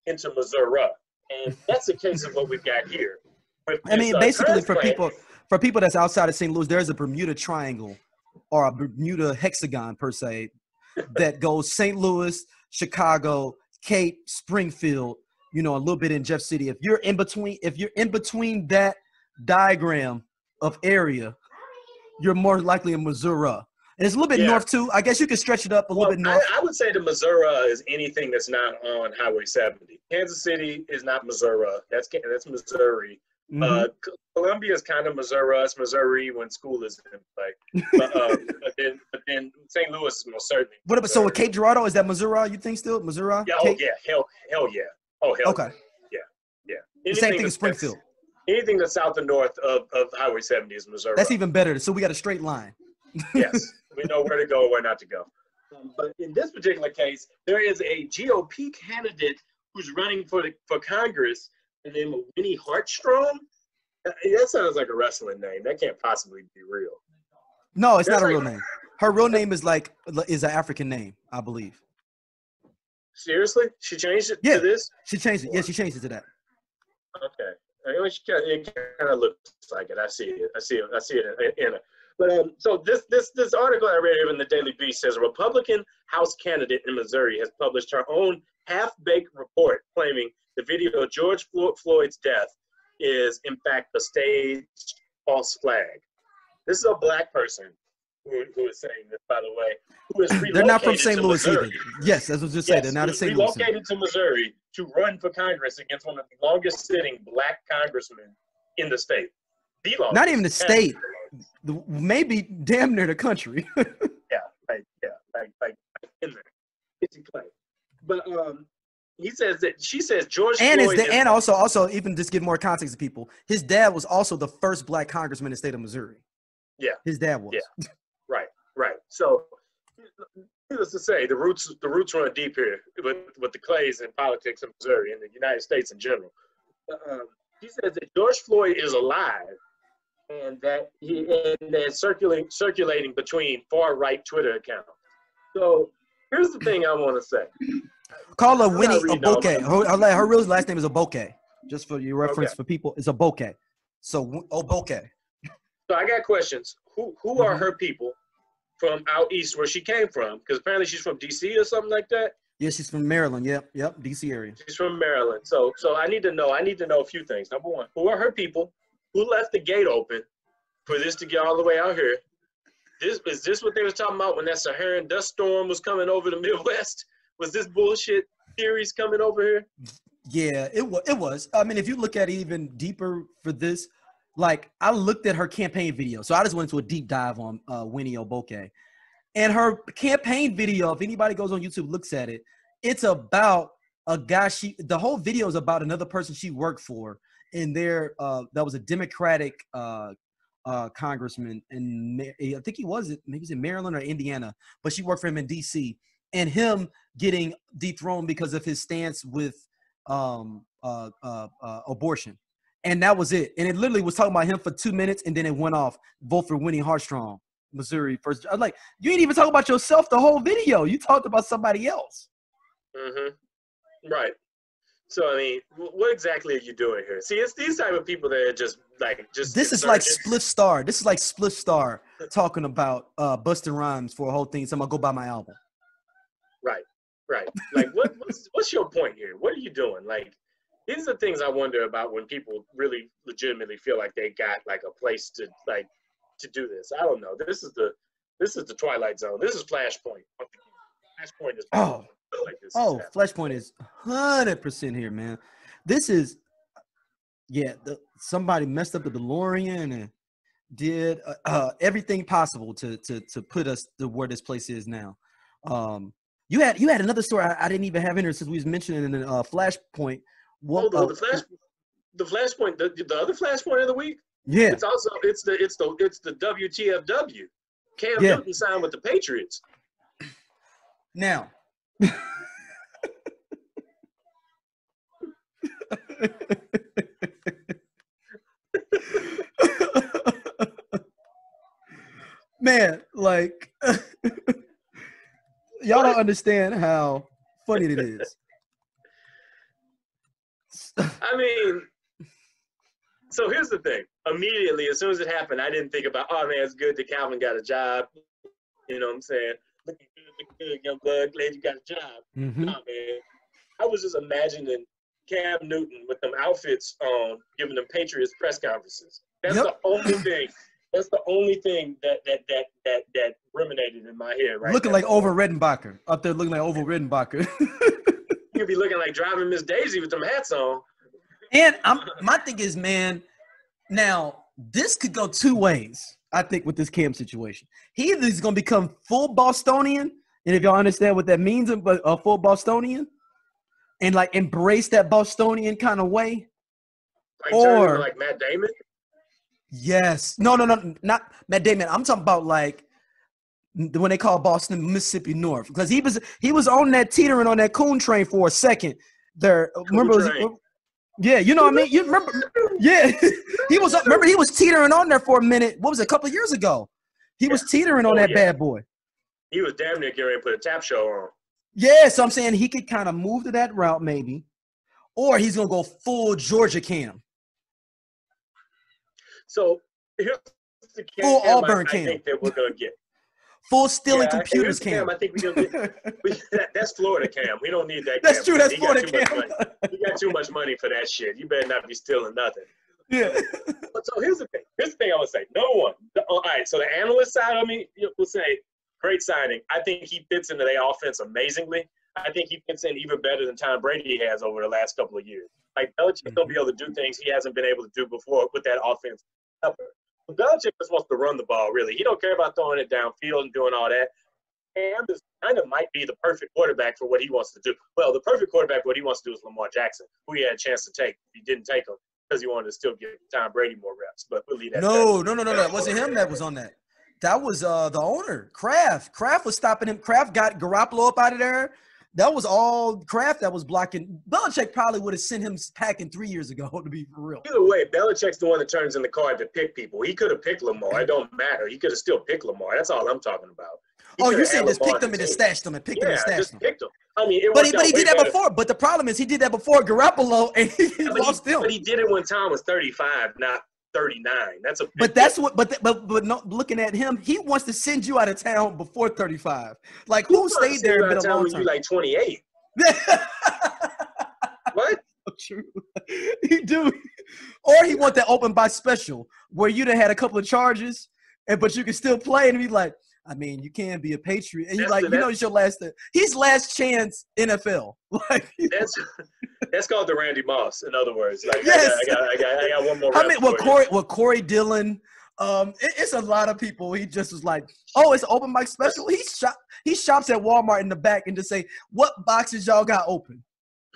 into Missouri. And that's the case of what we've got here. I mean, basically for people that's outside of St. Louis, there's a Bermuda Triangle or a Bermuda hexagon per se that goes St. Louis, Chicago, Cape, Springfield, you know, a little bit in Jeff City. If you're in between that diagram of area, you're more likely in Missouri. And it's a little bit north too. I guess you could stretch it up a little bit north. I would say the Missouri is anything that's not on Highway 70. Kansas City is not Missouri. That's Missouri. Mm-hmm. Columbia is kind of Missouri. It's Missouri when school is in play. But then St. Louis is most certainly. What about so with Cape Girardeau? Is that Missouri? You think still Missouri? Yeah. Cape? Oh yeah. Hell yeah. Oh hell. Okay. Yeah. The same thing as Springfield. Anything that's south and north of Highway 70 is Missouri. That's even better. So we got a straight line. Yes, we know where to go, where not to go. But in this particular case, there is a GOP candidate who's running for Congress, the name of Winnie Hartstrom. That sounds like a wrestling name. That can't possibly be real. No, it's not a real name. Her real name is an African name, I believe. Seriously? She changed it to this? She changed it. Yeah, she changed it to that. Okay. It kind of looks like it. I see it in it. But so this article I read in the Daily Beast says a Republican House candidate in Missouri has published her own half-baked report claiming the video of George Floyd's death is in fact a staged false flag. This is a black person who is saying this, by the way, who is relocated. They're not from St. Louis either. Yes, that's what I was just saying. They're not in St. Louis. Relocated to Missouri to run for Congress against one of the longest sitting black congressmen in the state. The longest. Not even the state. Maybe damn near the country. like in there. It's in play. But she says George Floyd and also even just give more context to people. His dad was also the first black congressman in the state of Missouri. Yeah. His dad was. Yeah. Right. So needless to say, the roots run deep here with the Clays in politics in Missouri and the United States in general. He says that George Floyd is alive. And that that's circulating between far right Twitter accounts. So here's the thing I want to say. Call her Winnie Oboke. Her real last name is Oboke. Just for your reference for people, it's Oboke. So Oboke. So I got questions. Who are her people from out east where she came from? Because apparently she's from DC or something like that. Yeah, she's from Maryland. Yep, DC area. She's from Maryland. So I need to know a few things. Number one, who are her people? Who left the gate open for this to get all the way out here? Is this what they were talking about when that Saharan dust storm was coming over the Midwest? Was this bullshit theories coming over here? Yeah, it was. I mean, if you look at it even deeper for this, like I looked at her campaign video. So I just went into a deep dive on Winnie Oboke. And her campaign video, if anybody goes on YouTube, looks at it, it's about a guy. The whole video is about another person she worked for. And that was a Democratic congressman, and I think he was in Maryland or Indiana, but she worked for him in D.C. and him getting dethroned because of his stance with abortion, and that was it. And it literally was talking about him for 2 minutes, and then it went off. Vote for Winnie Hartstrom, Missouri first. I was like, you didn't even talk about yourself the whole video. You talked about somebody else. Mm-hmm. Right. So, I mean, what exactly are you doing here? See, it's these type of people that are just. This is like Split Star. This is like Split Star talking about Busta Rhymes for a whole thing. So I'm going to go buy my album. Right. Like, what's your point here? What are you doing? Like, these are the things I wonder about when people really legitimately feel like they got, like, a place to do this. I don't know. This is the Twilight Zone. This is Flashpoint. Flashpoint is. Flashpoint is 100% here, man. This is, somebody messed up the DeLorean and did everything possible to put us to where this place is now. You had another story I didn't even have in here since we was mentioning in the Flashpoint. The Flashpoint, the other Flashpoint of the week. Yeah, it's the WTFW. Cam Newton signed with the Patriots. Now. Man, like y'all don't understand how funny it is. I mean, so here's the thing. Immediately, as soon as it happened, I didn't think about, oh, man, it's good that Calvin got a job. You know what I'm saying? Looking good, young blood. Glad you got a job. Mm-hmm. Nah, man. I was just imagining Cam Newton with them outfits on, giving them Patriots press conferences. That's the only thing. That's the only thing that ruminated in my head right looking now. like Over Redenbacher. Up there looking like Over Redenbacher. You could be looking like driving Miss Daisy with them hats on. And my thing is, man, now this could go two ways, I think, with this Cam situation. He either is going to become full Bostonian, and if y'all understand what that means, but a full Bostonian, and like embrace that Bostonian kind of way. Like or like Matt Damon? Yes. No, not Matt Damon. I'm talking about like when they call Boston Mississippi North, because he was on that teetering on that coon train for a second there. Yeah, you know what I mean? You remember? Yeah. He was teetering on there for a minute. What was it, a couple of years ago? He was teetering on that bad boy. He was damn near getting ready to put a tap show on. Yeah, so I'm saying he could kind of move to that route maybe. Or he's going to go full Georgia Cam. So here's the Cam full Auburn Cam. I think that we're going to get. Full stealing computers Cam. I think we're going to get. That's Florida Cam. We don't need that Cam. That's true. That's Florida Cam. You got too much money for that shit. You better not be stealing nothing. Yeah. So here's the thing. I would say. Number one. All right, so the analyst side of me will say, great signing. I think he fits into their offense amazingly. I think he fits in even better than Tom Brady has over the last couple of years. Like, Belichick don't be able to do things he hasn't been able to do before with that offense. Belichick just wants to run the ball, really. He don't care about throwing it downfield and doing all that. Cam kind of might be the perfect quarterback for what he wants to do. Well, the perfect quarterback for what he wants to do is Lamar Jackson, who he had a chance to take. He didn't take him because he wanted to still give Tom Brady more reps. But we'll leave that. No. It wasn't him that was on that. That was the owner, Kraft. Kraft was stopping him. Kraft got Garoppolo up out of there. That was all Kraft that was blocking. Belichick probably would have sent him packing 3 years ago, to be for real. Either way, Belichick's the one that turns in the card to pick people. He could have picked Lamar. It don't matter. He could have still picked Lamar. That's all I'm talking about. You said just picked them and just stashed them and picked them and stashed them. Picked them. I mean, but he did that before. But the problem is he did that before Garoppolo and he lost him. But he did it when Tom was 35, not 39. That's a. But that's what. But no, looking at him, he wants to send you out of town before 35. Like who stayed there and been a long time? You like 28. What? True. He do. Or he want that open by special where you done had a couple of charges, but you can still play and be like, I mean, you can be a Patriot, and it's your last. He's last chance NFL. Like that's called the Randy Moss. In other words, like yes. I got one more. I mean, Corey Dillon. It's a lot of people. He just was like, oh, it's an open mic special. He shops at Walmart in the back and just say, what boxes y'all got open?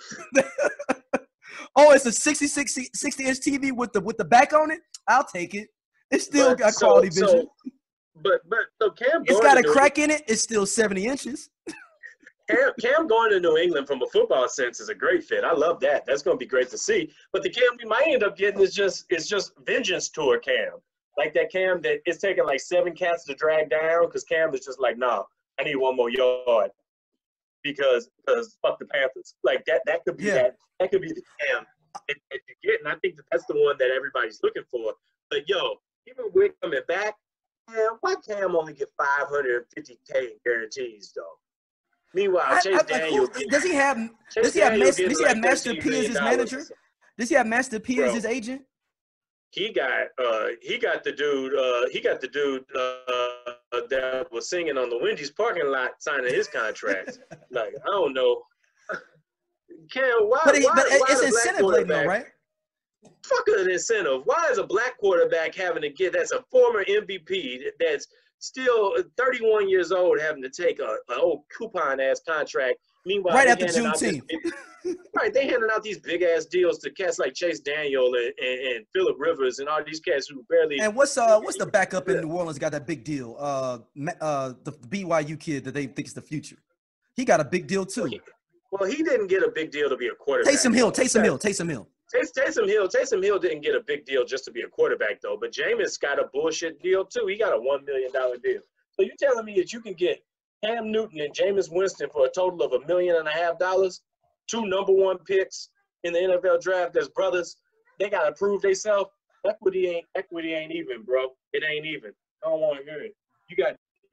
Oh, it's a 60-inch TV with the back on it. I'll take it. It's still got quality vision. So Cam, it's got a crack in it. It's still 70 inches. Cam going to New England from a football sense is a great fit. I love that. That's going to be great to see. But the Cam we might end up getting is just vengeance tour Cam. Like that Cam that it's taking like 7 cats to drag down because Cam is just like, nah, I need one more yard because fuck the Panthers. Like that could be that could be the Cam that you get, and I think that's the one that everybody's looking for. But even with coming back, man, why Cam only get $550K guarantees though? Meanwhile, Chase Daniel does he have Master P as his manager? Does he have Master P as his agent? He got the dude that was singing on the Wendy's parking lot signing his contract. Like I don't know, Cam. Why? But it's incentive laden, though, right? Fuck an incentive. Why is a black quarterback having to get that's a former MVP that's still 31 years old having to take an old coupon ass contract? Meanwhile, right after Juneteenth. Right, they handing out these big ass deals to cats like Chase Daniel and Phillip Rivers and all these cats who barely. And what's the backup in New Orleans got that big deal? The BYU kid that they think is the future. He got a big deal too. Well, he didn't get a big deal to be a quarterback. Taysom Hill. Taysom Hill didn't get a big deal just to be a quarterback though. But Jameis got a bullshit deal too. He got a $1 million deal. So you telling me that you can get Cam Newton and Jameis Winston for a total of $1.5 million, 2 number 1 picks in the NFL draft that's brothers, they gotta prove themselves. Equity ain't even, bro. It ain't even. I don't want to hear it. You got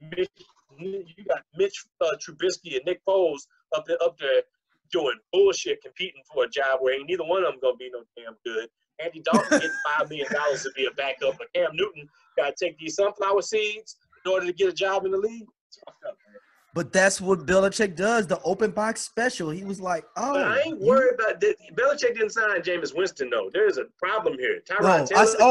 Mitch Trubisky and Nick Foles up there doing bullshit, competing for a job where ain't neither one of them gonna be no damn good. Andy Dalton getting $5 million to be a backup, but Cam Newton gotta take these sunflower seeds in order to get a job in the league. It's fucked up, man. But that's what Belichick does, the open box special. He was like, oh. But I ain't worried about that. Belichick didn't sign Jameis Winston, though. There's a problem here. Tyrod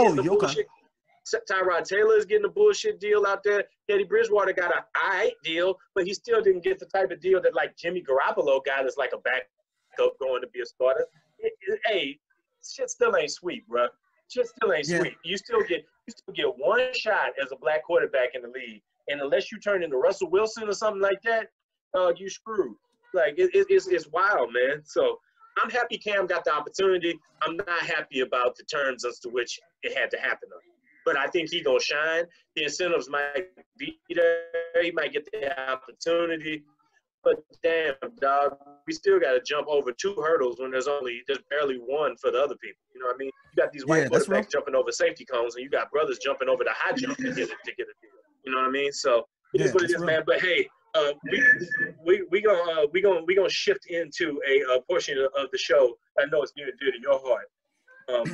Taylor is getting a bullshit deal out there. Teddy Bridgewater got an aight deal, but he still didn't get the type of deal that like Jimmy Garoppolo got as like a backup going to be a starter. Hey, shit still ain't sweet, bro. Shit still ain't sweet. You still get one shot as a black quarterback in the league. And unless you turn into Russell Wilson or something like that, you screwed. Like, it's wild, man. So I'm happy Cam got the opportunity. I'm not happy about the terms as to which it had to happen on. But I think he's going to shine. The incentives might be there. He might get the opportunity. But damn, dog, we still got to jump over 2 hurdles when there's barely one for the other people. You know what I mean? You got these white quarterbacks jumping over safety cones, and you got brothers jumping over the high jump to get a deal. You know what I mean? So it is what it is, man. But hey, we gonna shift into a portion of the show I know it's near and dear to your heart.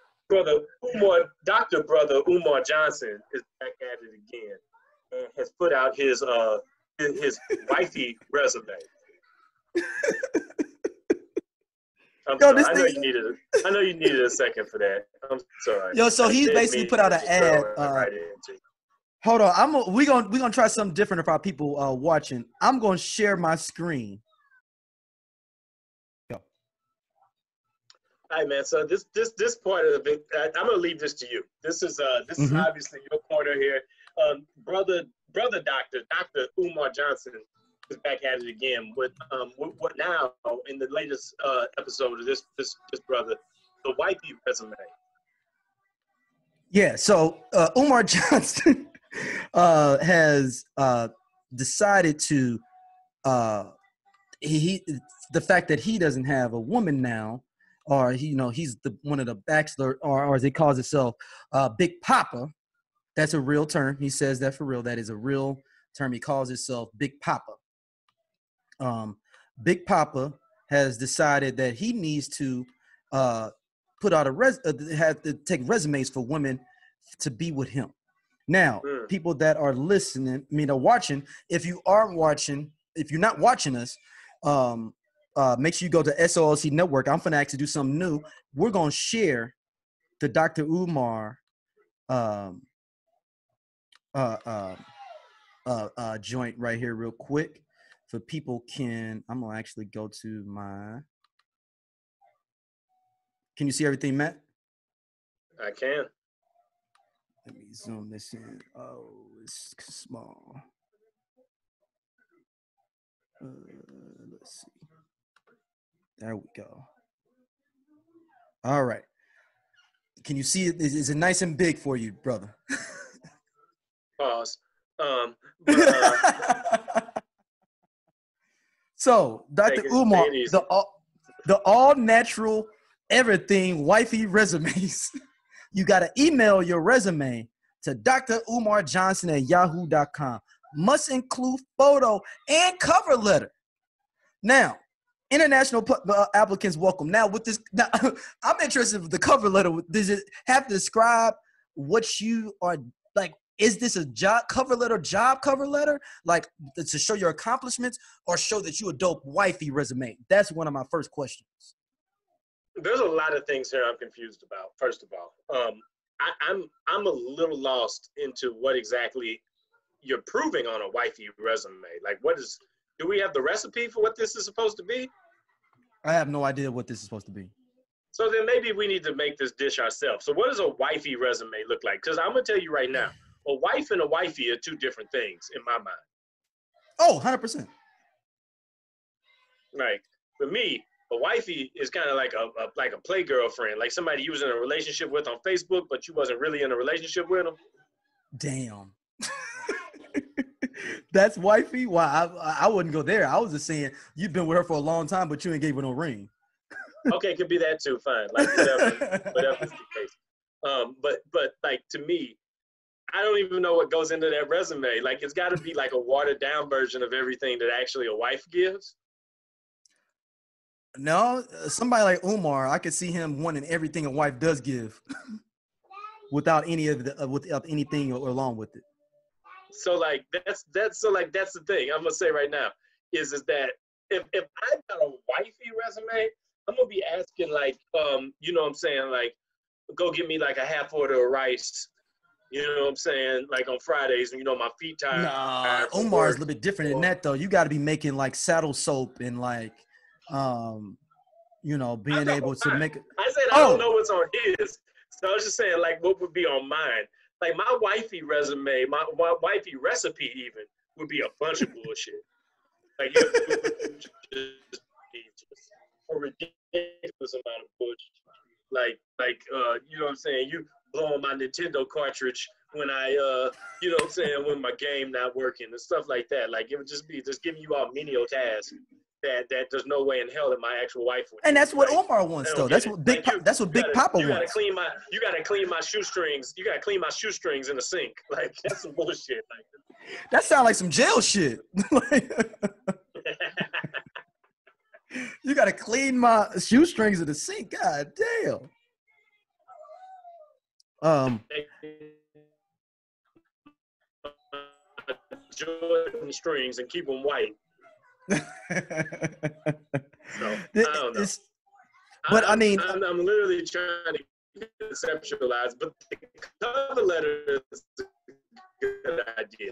Dr. Brother Umar Johnson is back at it again and has put out his wifey resume. I know you needed a second for that. I'm sorry. Yo, so he's basically put out an ad. Hold on, we're gonna try something different for our people watching. I'm gonna share my screen. Go. All right, man. So this part of it, I'm gonna leave this to you. This is obviously your corner here. Brother Dr. Umar Johnson is back at it again with what now in the latest episode of this brother, the wifey resume. Yeah. So Umar Johnson has decided to the fact that he doesn't have a woman now, or he's one of the bachelor, or as he calls himself, Big Papa. That's a real term. He says that for real. That is a real term. He calls himself Big Papa. Big Papa has decided that he needs to put out have to take resumes for women to be with him. Now, people that are listening, are watching. If you're not watching us, make sure you go to SOLC Network. I'm finna actually do something new. We're gonna share the Dr. Umar joint right here real quick, so people can. I'm gonna actually go to my. Can you see everything, Matt? I can. Let me zoom this in. Oh, it's small. Let's see. There we go. All right. Can you see it? Is it nice and big for you, brother? Pause. So, Dr. Umar, the all-natural everything wifey resumes. You got to email your resume to drumarjohnson@yahoo.com. Must include photo and cover letter. Now, international applicants welcome. Now, I'm interested in the cover letter. Does it have to describe what you are like? Is this a job cover letter, like to show your accomplishments, or show that you a dope wifey resume? That's one of my first questions. There's a lot of things here I'm confused about. First of all, I'm a little lost into what exactly you're proving on a wifey resume. Like, do we have the recipe for what this is supposed to be? I have no idea what this is supposed to be. So then maybe we need to make this dish ourselves. So what does a wifey resume look like? Because I'm gonna tell you right now, a wife and a wifey are 2 different things in my mind. Oh, 100%. Like, for me, a wifey is kind of like a play girlfriend, like somebody you was in a relationship with on Facebook, but you wasn't really in a relationship with them. Damn. That's wifey? Why? I wouldn't go there. I was just saying you've been with her for a long time, but you ain't gave her no ring. Okay, it could be that too. Fine, like whatever's the case. But like to me, I don't even know what goes into that resume. Like it's got to be like a watered down version of everything that actually a wife gives. No, somebody like Umar, I could see him wanting everything a wife does give, without any of the without anything along with it. So like that's the thing I'm gonna say right now is that if I got a wifey resume, I'm gonna be asking like you know what I'm saying, like go get me like a half order of rice. You know what I'm saying? Like on Fridays, you know, my feet tired. Nah, from Omar is work. a little bit different than that though. You got to be making like saddle soap and like, you know, being able to make it. I said I don't know what's on his, so I was just saying like what would be on mine. Like my wifey resume, my wifey recipe even would be a bunch of bullshit. Like it just a ridiculous amount of bullshit. Like you know what I'm saying? You blowing my Nintendo cartridge when I you know what I'm saying, when my game not working and stuff like that. Like it would just be just giving you all menial tasks that there's no way in hell that my actual wife would. And that's what like, Omar wants though. That's what Big that's what Big Papa wants. You gotta clean my shoestrings. You gotta clean my shoestrings in the sink. Like that's some bullshit. Like that sounds like some jail shit. You gotta clean my shoestrings in the sink. God damn. Jordan strings and keep them white. So, I don't know. But I mean, I'm literally trying to conceptualize, but the cover letter is a good idea.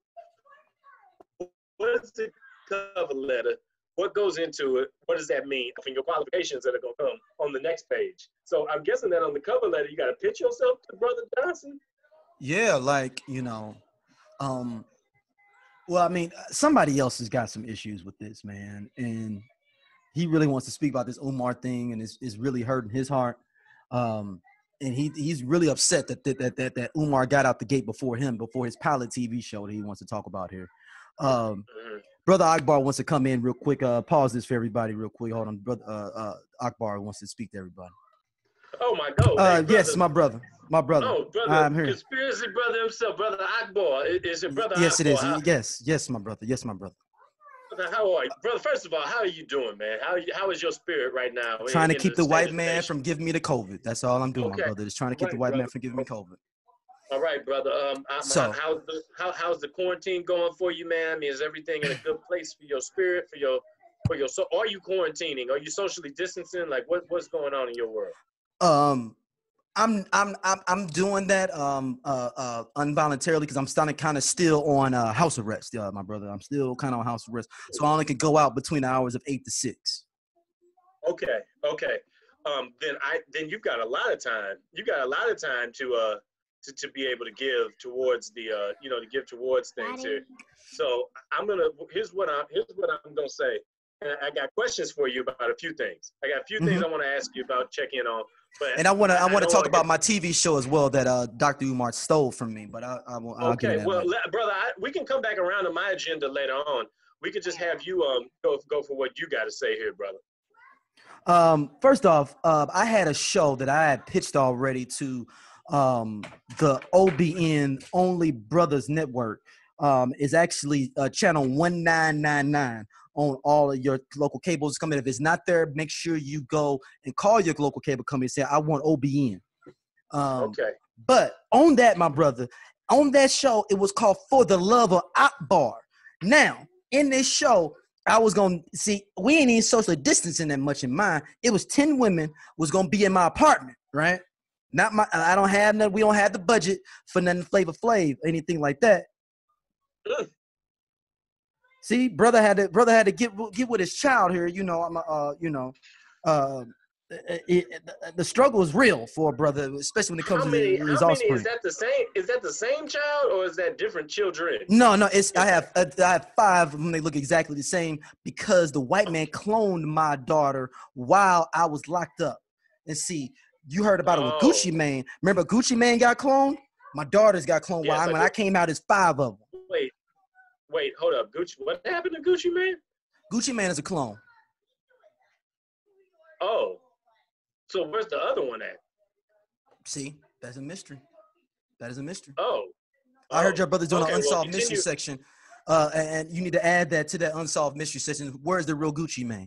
What is the cover letter? What goes into it? What does that mean? I mean, your qualifications that are going to come on the next page. So I'm guessing that on the cover letter, you got to pitch yourself to Brother Johnson. Yeah, like, you know, well, I mean, somebody else has got some issues with this, man. And he really wants to speak about this Umar thing and is really hurting his heart. And he's really upset that Umar got out the gate before his pilot TV show that he wants to talk about here. Brother Akbar wants to come in real quick. Pause this for everybody real quick. Hold on. Brother Akbar wants to speak to everybody. Oh, my God. Hey, yes, my brother. My brother. Oh, brother. I'm here. Conspiracy brother himself, Brother Akbar. Is your brother Yes, Akbar? it is. Yes, my brother. Yes, my brother. How are you? Brother, first of all, how are you doing, man? How is your spirit right now? Trying to keep the white man from giving me the COVID. That's all I'm doing, Okay. my brother. Just trying to keep the white man from giving me COVID. All right, brother. So, how's the quarantine going for you, man? I mean, is everything in a good place for your spirit, for your so are you quarantining? Are you socially distancing? Like what's going on in your world? I'm doing that involuntarily because I'm starting kind of still on house arrest, my brother. I'm still kind of on house arrest, so I only can go out between the hours of 8 to 6. Okay. Then you've got a lot of time. You got a lot of time to be able to give towards the to give towards things here. So here's what I'm gonna say. And I got questions for you about a few things. I got a few things I want to ask you about, check in on. But I want to talk about my TV show as well that Dr. Umar stole from me. But I'll get into that later. Brother, we can come back around to my agenda later on. We could just have you go for what you got to say here, brother. First off, I had a show that I had pitched already to the OBN Only Brothers Network. Is actually channel 1999 on all of your local cables. If it's not there, make sure you go and call your local cable company and say, I want OBN. Okay. But on that, my brother, on that show, it was called For the Love of Akbar. Now, in this show, I was going to see, we ain't even social distancing that much in mind. It was 10 women was going to be in my apartment, right? I don't have nothing. We don't have the budget for nothing Flavor Flav, anything like that. See, brother had to get with his child here. The struggle is real for a brother, especially when it comes to his offspring. Is that the same? Is that the same child, or is that different children? No. I have 5 of them. They look exactly the same because the white man cloned my daughter while I was locked up. And see, you heard about it with Gucci Mane. Remember, Gucci Mane got cloned. My daughters got cloned. When I came out, it's 5 of them. Wait, hold up. Gucci, what happened to Gucci Mane? Gucci Mane is a clone. Oh, so where's the other one at? See, that's a mystery. That is a mystery. Oh, I heard your brother's doing an unsolved mystery continue. section, and you need to add that to that unsolved mystery section. Where's the real Gucci Mane?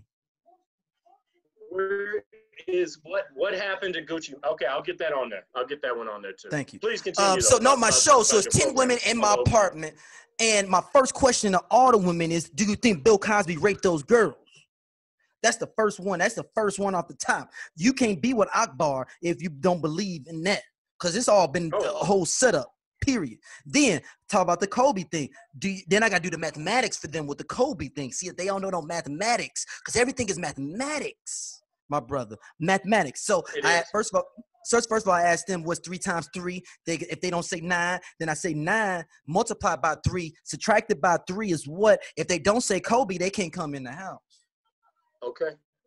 Where is what happened to Gucci? Okay, I'll get that on there. I'll get that one on there too. Thank you. Please continue. So no, my show. So it's 10 women in my apartment, and my first question to all the women is, do you think Bill Cosby raped those girls? That's the first one. That's the first one off the top. You can't be with Akbar if you don't believe in that, because it's all been a whole setup. Period. Then talk about the Kobe thing. Then I got to do the mathematics for them with the Kobe thing. See, if they don't know no mathematics, because everything is mathematics, my brother. Mathematics. So first of all, I asked them what's 3 times 3. If they don't say 9, then I say 9 multiplied by 3, subtracted by 3 is what? If they don't say Kobe, they can't come in the house. Okay.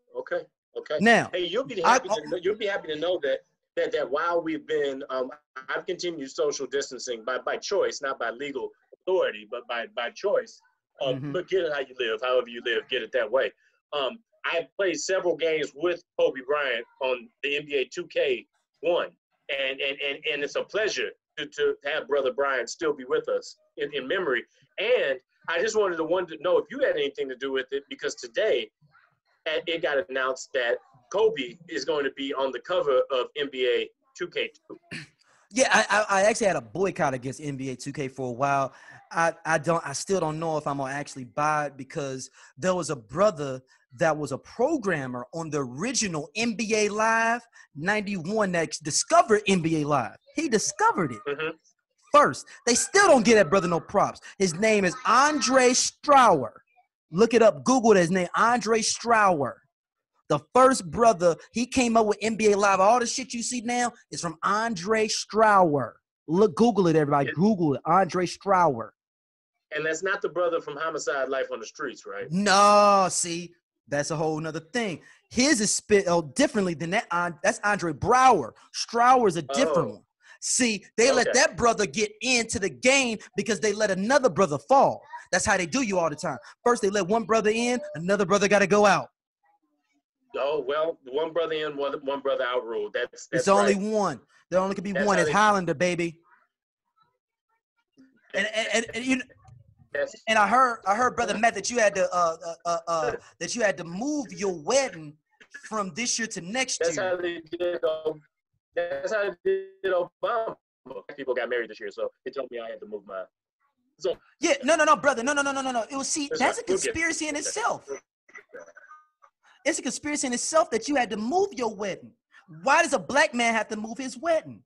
Now, hey, you'll be happy to know that while we've been, I've continued social distancing by choice, not by legal authority, but by choice. But get it how you live, however you live, get it that way. I played several games with Kobe Bryant on the NBA 2K1, and it's a pleasure to have Brother Bryant still be with us in memory. And I just wanted to know if you had anything to do with it, because today it got announced that Kobe is going to be on the cover of NBA 2K2. Yeah, I actually had a boycott against NBA 2K for a while. I still don't know if I'm gonna actually buy it, because there was a brother that was a programmer on the original NBA Live 91 that discovered NBA Live. He discovered it first. They still don't get that brother no props. His name is Andre Strower. Look it up. Google his name, Andre Strower. The first brother, he came up with NBA Live. All the shit you see now is from Andre Strower. Look, Google it, everybody. Google it, Andre Strower. And that's not the brother from Homicide: Life on the Streets, right? No, see, that's a whole nother thing. His is spelled differently than that. That's Andre Brower. Strower is a different one. See, they let that brother get into the game because they let another brother fall. That's how they do you all the time. First, they let one brother in, another brother got to go out. Oh, well, one brother in, one brother out rule. That's it's only one. There only could be one. It's Highlander, baby. And you know, and I heard, Brother Matt, that you had to move your wedding from this year to next year. That's how they did Obama. People got married this year, so they told me I had to move mine. So yeah, no, brother, no. It was that's a conspiracy in itself. It's a conspiracy in itself that you had to move your wedding. Why does a black man have to move his wedding?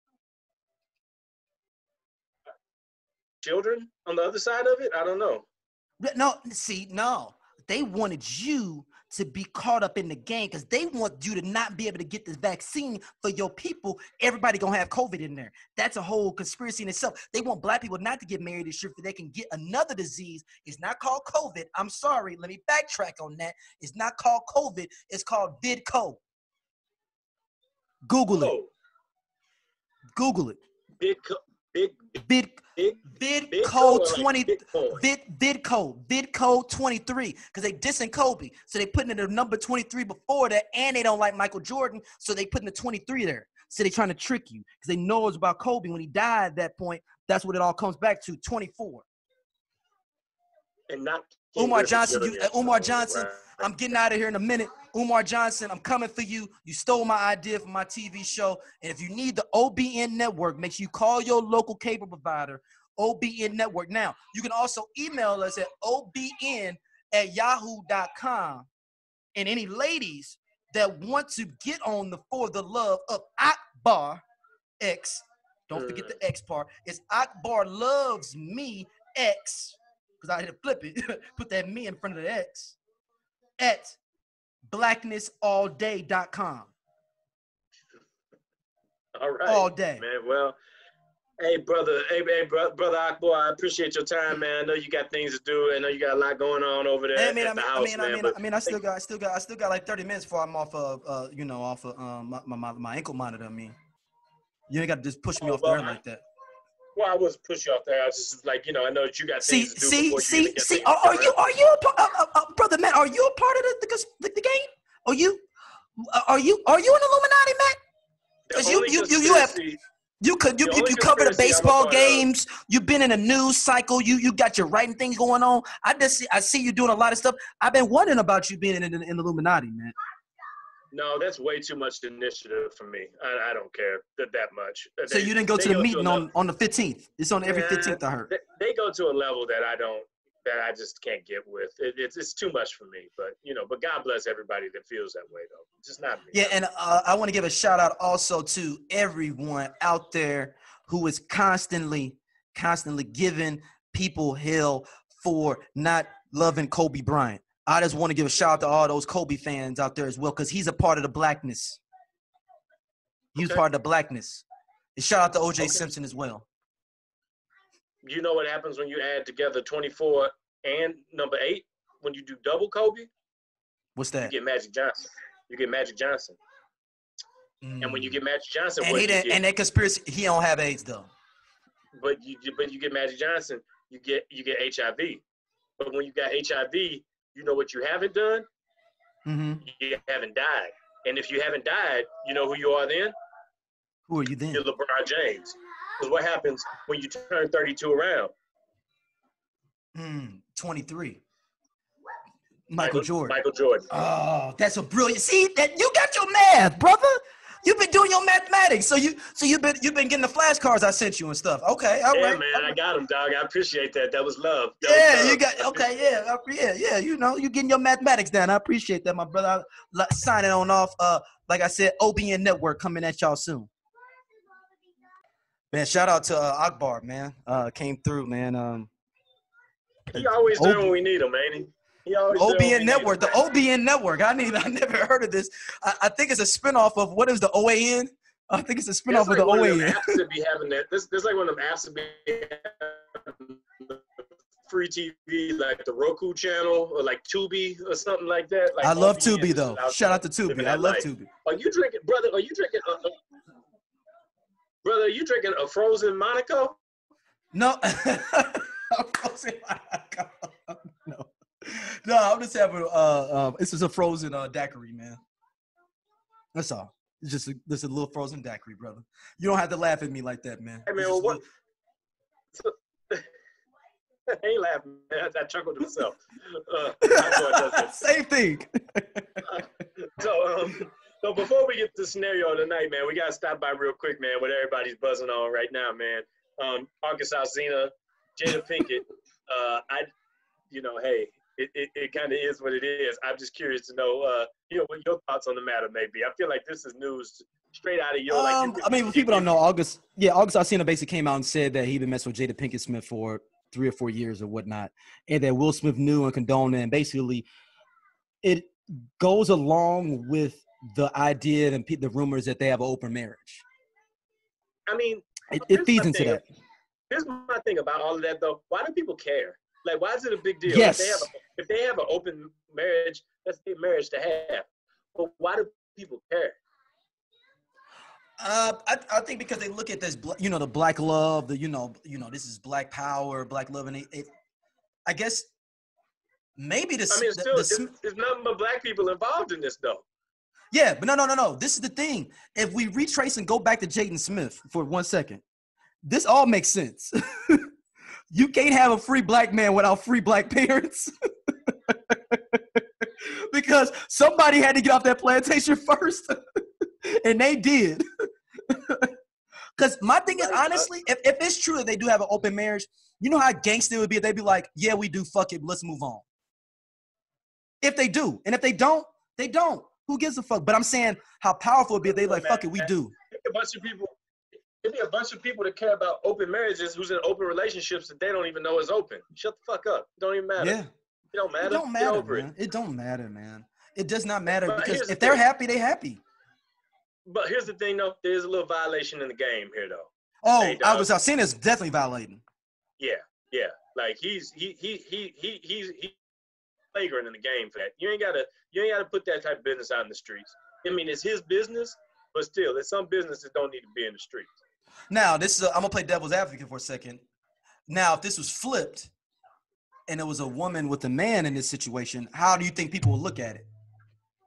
Children on the other side of it? I don't know. No. They wanted you to be caught up in the game because they want you to not be able to get this vaccine for your people. Everybody gonna have COVID in there. That's a whole conspiracy in itself. They want black people not to get married this year so they can get another disease. It's not called COVID. I'm sorry. Let me backtrack on that. It's not called COVID. It's called VidCo. Google it. Google it. VidCo 23, because they dissing Kobe, so they putting in the number 23 before that, and they don't like Michael Jordan, so they putting the 23 there. So they trying to trick you because they know it's about Kobe when he died at that point. That's what it all comes back to, 24. And not Umar Johnson. Umar Johnson. I'm getting out of here in a minute. Umar Johnson, I'm coming for you. You stole my idea for my TV show. And if you need the OBN network, make sure you call your local cable provider, OBN network. Now, you can also email us at obn@yahoo.com. And any ladies that want to get on the For the Love of Akbar X, don't forget the X part. It's Akbar Loves Me X, because I had to flip it, put that me in front of the X, at blacknessallday.com. All right. All day. Man, well, hey, brother Akbar, I appreciate your time, man. I know you got things to do. I know you got a lot going on over there at the house, man. I still got like 30 minutes before I'm off of, my ankle monitor. I mean, you ain't got to just push me off there like that. Well, I wasn't pushing you off there. I was just like, I know that you got things to do. Are you, brother Matt? Are you a part of the game? Are you? Are you an Illuminati, Mac? Because you cover the baseball games. You've been in a news cycle. You got your writing things going on. I see you doing a lot of stuff. I've been wondering about you being in the Illuminati, man. No, that's way too much initiative for me. I don't care that much. So you didn't go to the meeting on the 15th? It's on every 15th, I heard. They go to a level that I just can't get with. It's too much for me. But God bless everybody that feels that way, though. It's just not me. Yeah, and I want to give a shout out also to everyone out there who is constantly giving people hell for not loving Kobe Bryant. I just want to give a shout out to all those Kobe fans out there as well, because he's a part of the blackness. He was part of the blackness. And shout out to O.J. Simpson as well. You know what happens when you add together 24 and number 8 when you do double Kobe? What's that? You get Magic Johnson. And when you get Magic Johnson, and that conspiracy, he don't have AIDS though. But you get Magic Johnson, you get HIV. But when you got HIV, you know what you haven't done? Mm-hmm. You haven't died. And if you haven't died, you know who you are then? Who are you then? You're LeBron James. Because what happens when you turn 32 around? 23. Michael Jordan. Michael Jordan. Oh, that's a brilliant. See that you got your math, brother. You've been doing your mathematics, so you've been getting the flashcards I sent you and stuff. Okay, all right. Yeah, man, I got them, dog. I appreciate that. That was love. You got okay. Yeah. You know, you getting your mathematics down. I appreciate that, my brother. Signing on off. Like I said, OBN Network coming at y'all soon. Man, shout out to Akbar, man. Came through, man. He always there when we need him, ain't he? OBN Network, the OBN Network. I never heard of this. I think it's a spinoff of what is the OAN? I think it's a spinoff of the OAN. Apps that be having that. This like one of them apps that be having free TV, like the Roku channel or like Tubi or something like that. Like I love Tubi though. Shout out to Tubi. I love Tubi. Are you drinking, brother? Are you drinking? Brother, are you drinking a frozen Monaco? No. A frozen Monaco. No, I'm just having this is a frozen daiquiri, man. That's all. It's just a little frozen daiquiri, brother. You don't have to laugh at me like that, man. Hey, man, what? I ain't laughing, man. I chuckled to myself. Same thing. So before we get to the scenario tonight, man, we got to stop by real quick, man, what everybody's buzzing on right now, man. Arkansas Alsina, Jada Pinkett. Hey, it kind of is what it is. I'm just curious to know, what your thoughts on the matter may be. I feel like this is news straight out of your. People don't know, August Alsina basically came out and said that he'd been messing with Jada Pinkett Smith for 3 or 4 years or whatnot, and that Will Smith knew and condoned it. And basically, it goes along with the idea and the rumors that they have an open marriage. I mean, it feeds into that. Here's my thing about all of that, though. Why do people care? Like, why is it a big deal? Yes. If they have an open marriage, that's a good marriage to have. But why do people care? I think because they look at this, the black love, this is black power, black love, and I guess maybe this. It's nothing but black people involved in this, though. Yeah, but no. This is the thing. If we retrace and go back to Jaden Smith for 1 second, this all makes sense. You can't have a free black man without free black parents. Because somebody had to get off that plantation first. And they did. Because my thing is, honestly, if it's true that they do have an open marriage, you know how gangster it would be if they'd be like, yeah, we do, fuck it, let's move on. If they do. And if they don't, they don't. Who gives a fuck? But I'm saying how powerful it would be if they like, fuck it, we do. It'd be a bunch of people that care about open marriages who's in open relationships that they don't even know is open. Shut the fuck up. It don't even matter. Yeah. It don't matter. It don't matter, man. It don't matter, man. It does not matter because if they're happy, they're happy. But here's the thing, though. There's a little violation in the game here, though. Oh, August Alsina is definitely violating. Yeah. Like he's flagrant in the game for that. You ain't gotta put that type of business out in the streets. I mean, it's his business, but still, there's some businesses don't need to be in the streets. Now, I'm gonna play devil's advocate for a second. Now, if this was flipped and it was a woman with a man in this situation, how do you think people would look at it?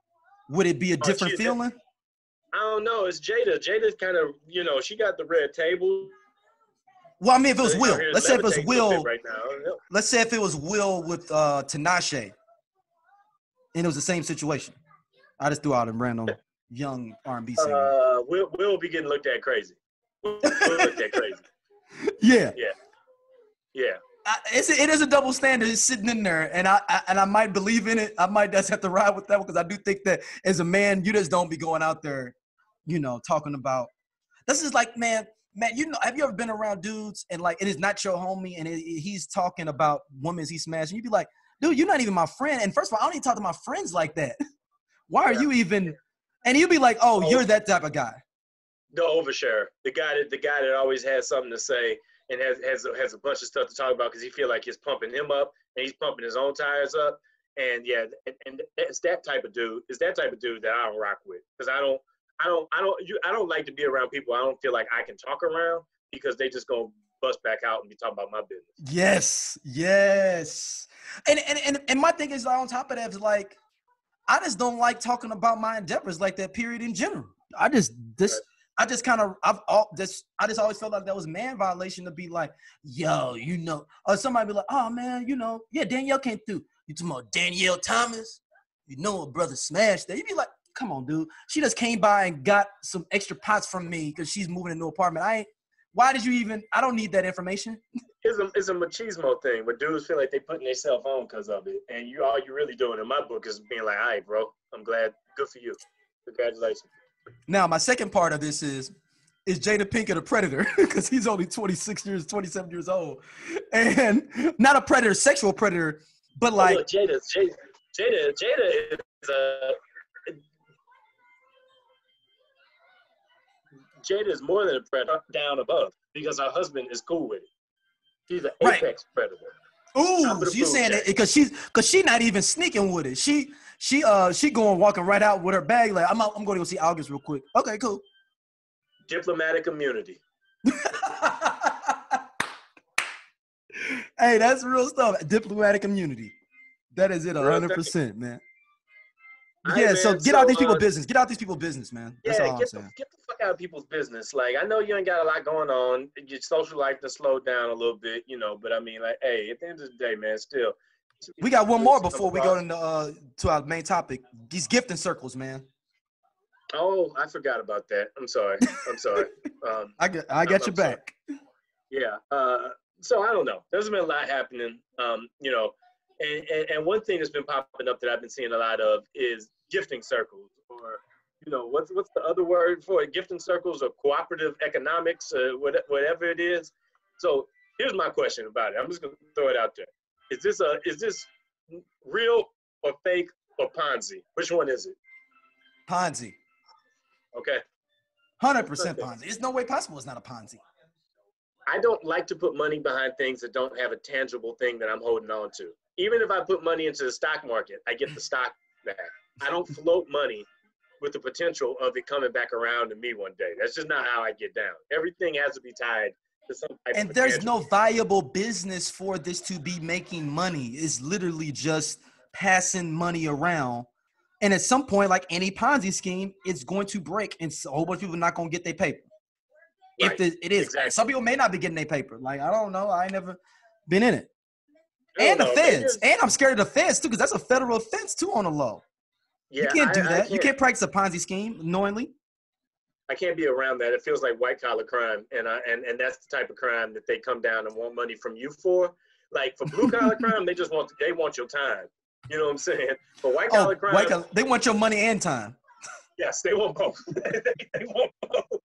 would it be a Oh, different feeling? I don't know. It's Jada. Jada's kind of, she got the red table. Well, I mean, if it was Out Will, here let's say if it was levitating a little bit Will, right now. let's say if it was Will with Tinashe, and it was the same situation. I just threw out a random young R&B singer. Will be getting looked at crazy. Will looked at crazy. Yeah. Yeah. It is a double standard. It's sitting in there, and I might believe in it. I might just have to ride with that one because I do think that as a man, you just don't be going out there, talking about. This is like, man, have you ever been around dudes and like it is not your homie and he's talking about women he smashed and you be like, dude, you're not even my friend. And first of all, I don't even talk to my friends like that. Why are you even? And you'd be like, oh, you're that type of guy. The overshare, the guy that always has something to say and has a bunch of stuff to talk about because he feel like it's pumping him up and he's pumping his own tires up. And yeah, and it's that type of dude. It's that type of dude that I don't rock with because I don't like to be around people I don't feel like I can talk around because they just gonna bust back out and be talking about my business. Yes. And my thing is on top of that is like, I just don't like talking about my endeavors like that. Period. In general, I just always felt like that was man violation to be like, yo, or somebody be like, oh man, yeah, Danielle came through. You talking about Danielle Thomas? A brother smashed that. You'd be like, come on, dude. She just came by and got some extra pots from me because she's moving into an apartment. Why did you even? I don't need that information. It's a machismo thing where dudes feel like they putting themselves on because of it, and all you really doing in my book is being like, all right, bro, I'm glad, good for you, congratulations. Now, my second part of this is Jada Pinkett a predator? Because he's only 27 years old, and not a predator, sexual predator, but like Jada is Jada is more than a predator, down above, because her husband is cool with it. She's an apex predator. Ooh, so you saying it because she's not even sneaking with it. She going walking right out with her bag like I'm going to go see August real quick. Okay, cool. Diplomatic immunity. Hey, that's real stuff. Diplomatic immunity. That is it, 100%, man. Yeah, so get out these people's business. Get out these people's business, man. That's all I'm saying. Get the fuck out of people's business. Like, I know you ain't got a lot going on. Your social life to slow down a little bit, but I mean, like, hey, at the end of the day, man, still. We got one more before we go into to our main topic. These gifting circles, man. Oh, I forgot about that. I'm sorry. I got your back. Sorry. Yeah. So I don't know. There's been a lot happening. And one thing that's been popping up that I've been seeing a lot of is gifting circles, or what's the other word for it? Gifting circles or cooperative economics, whatever it is. So here's my question about it. I'm just gonna throw it out there. Is this real or fake or Ponzi? Which one is it? Ponzi. Okay. 100% Ponzi. There's no way possible it's not a Ponzi. I don't like to put money behind things that don't have a tangible thing that I'm holding on to. Even if I put money into the stock market, I get the stock back. I don't float money with the potential of it coming back around to me one day. That's just not how I get down. Everything has to be tied to some type and of there's tangible. No viable business for this to be making money. It's literally just passing money around. And at some point, like any Ponzi scheme, it's going to break, and a whole bunch of people are not going to get their paper. Right. If it is. Exactly. Some people may not be getting their paper. Like, I don't know. I ain't never been in it. And the feds. And I'm scared of the feds, too, because that's a federal offense, too, on the law. Yeah, you can't do that. You can't practice a Ponzi scheme knowingly. I can't be around that. It feels like white-collar crime, and that's the type of crime that they come down and want money from you for. Like, for blue-collar crime, they want your time. You know what I'm saying? For white-collar crime. They want your money and time. Yes, they want both. They want both.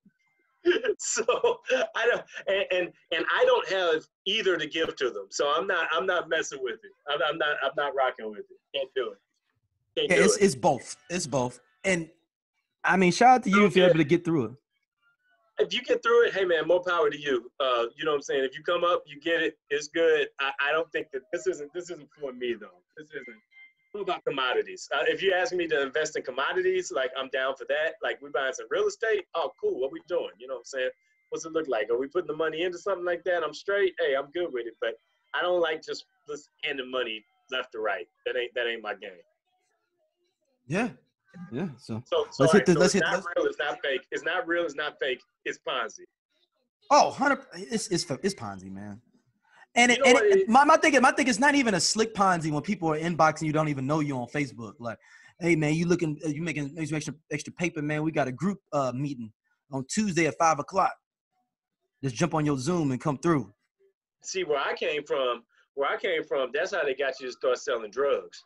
So I don't, and I don't have either to give to them. So I'm not messing with it. I'm not rocking with it. Can't do it. It's both. It's both. And I mean, shout out to you if you're able to get through it. If you get through it, hey man, more power to you. You know what I'm saying? If you come up, you get it. It's good. I don't think that this isn't for me though. This isn't. What about commodities? If you ask me to invest in commodities, like I'm down for that. Like we buying some real estate. Oh, cool. What we doing? You know what I'm saying? What's it look like? Are we putting the money into something like that? I'm straight. Hey, I'm good with it. But I don't like just handing money left to right. That ain't my game. Yeah. Yeah. So So, let's hit this. so Let's it's hit. not real. It's not fake. It's not real. It's not fake. It's Ponzi. Oh, 100. It's Ponzi, man. And You know what it- my thing is not even a slick Ponzi when people are inboxing you don't even know you on Facebook. Like, hey man, you making extra paper, man. We got a group meeting on Tuesday at 5:00. Just jump on your Zoom and come through. See where I came from. That's how they got you to start selling drugs.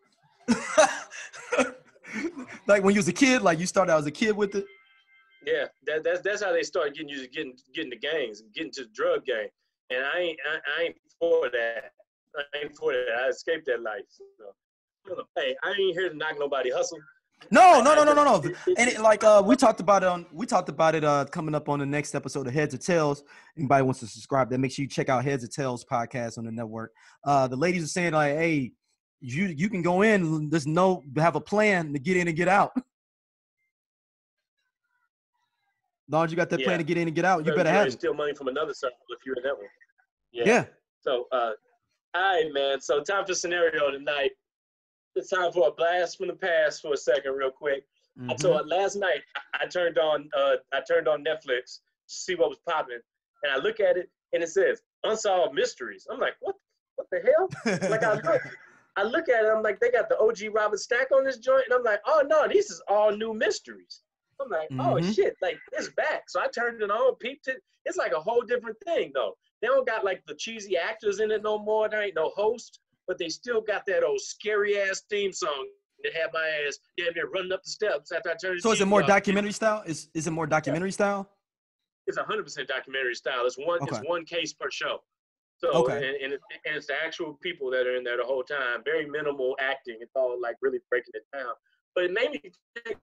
Like when you was a kid, like you started out as a kid with it. Yeah, that's how they started getting you to getting the gangs, getting to the drug game. And I ain't for that. I escaped that life. So, hey, I ain't here to knock nobody hustle. No. And we talked about it coming up on the next episode of Heads or Tails. Anybody wants to subscribe, then make sure you check out Heads or Tails podcast on the network. The ladies are saying like, hey, you can go in, have a plan to get in and get out. As long as you got that plan to get in and get out, you better have it. Steal money from another circle if you're in that one. Yeah. So, all right, man. So, time for scenario tonight. It's time for a blast from the past for a second, real quick. Mm-hmm. So last night I turned on Netflix to see what was popping, and I look at it and it says Unsolved Mysteries. I'm like, what the hell? Like I look at it, I'm like, they got the OG Robert Stack on this joint, and I'm like, oh no, this is all new mysteries. I'm like, oh shit, like it's back. So I turned it on, peeped it. It's like a whole different thing though. They don't got like the cheesy actors in it no more. There ain't no host, but they still got that old scary ass theme song that had my ass damn near running up the steps after I turned. So is it more documentary style? Is it more documentary style? It's 100% documentary style. It's one case per show. So and it's the actual people that are in there the whole time. Very minimal acting. It's all like really breaking it down. But it made me think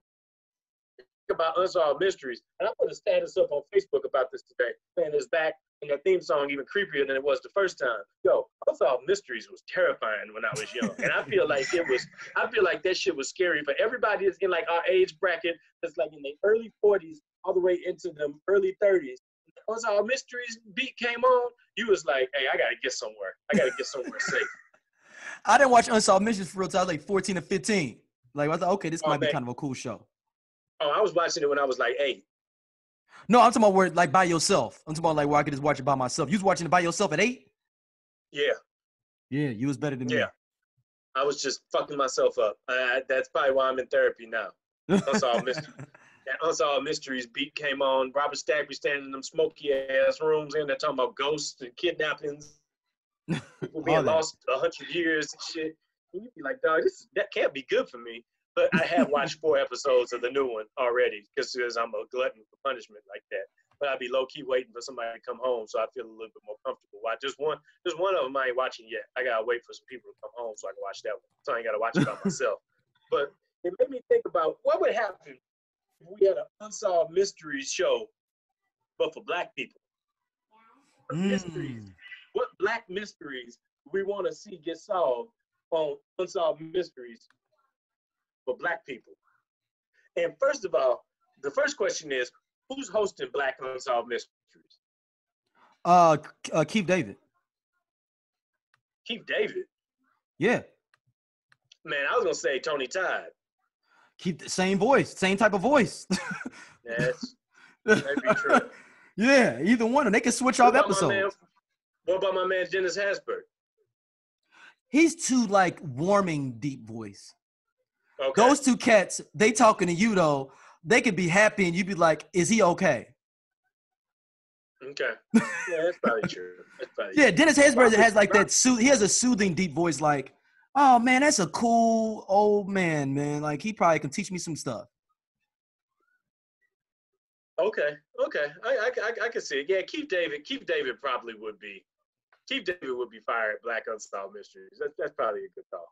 about Unsolved Mysteries, and I put a status up on Facebook about this today, saying it's back, and that theme song even creepier than it was the first time. Yo, Unsolved Mysteries was terrifying when I was young, and I feel like that shit was scary for everybody that's in like our age bracket, that's like in the early 40s all the way into the early 30s. Unsolved Mysteries beat came on, you was like, hey, I gotta get somewhere. I gotta get somewhere safe. I didn't watch Unsolved Mysteries for real till I was like 14 or 15. Like I thought, okay, this might be kind of a cool show. Oh, I was watching it when I was like 8. No, I'm talking about where like by yourself. I'm talking about like where I could just watch it by myself. You was watching it by yourself at 8? Yeah. Yeah, you was better than me. Yeah. I was just fucking myself up. That's probably why I'm in therapy now. Unsolved Mysteries. That Unsolved Mysteries beat came on. Robert Stack be standing in them smoky ass rooms and they're talking about ghosts and kidnappings. People being lost 100 years and shit. And you'd be like, dog, that can't be good for me. But I have watched 4 episodes of the new one already because I'm a glutton for punishment like that. But I'd be low-key waiting for somebody to come home so I feel a little bit more comfortable. Just one of them I ain't watching yet. I got to wait for some people to come home so I can watch that one. So I ain't got to watch it by myself. But it made me think about what would happen if we had an Unsolved Mysteries show, but for black people. Mysteries. What black mysteries we want to see get solved on Unsolved Mysteries for black people? And first of all, the first question is, who's hosting Black Unsolved Mysteries? Keith David. Keith David? Yeah. Man, I was gonna say Tony Todd. Keep the same voice, same type of voice. That'd be true. Yeah, either one, and they can switch off episodes. What about my man Dennis Haysbert? He's too like warming deep voice. Okay. Those two cats, they talking to you though. They could be happy, and you'd be like, "Is he okay?" Okay. Yeah, that's probably true. Yeah, Dennis Haysbert has like that. He has a soothing deep voice, like, "Oh man, that's a cool old man. Like he probably can teach me some stuff." Okay. I can see it. Yeah, Keith David probably would be. Keith David would be fired. Black Unsolved Mysteries. That's probably a good thought.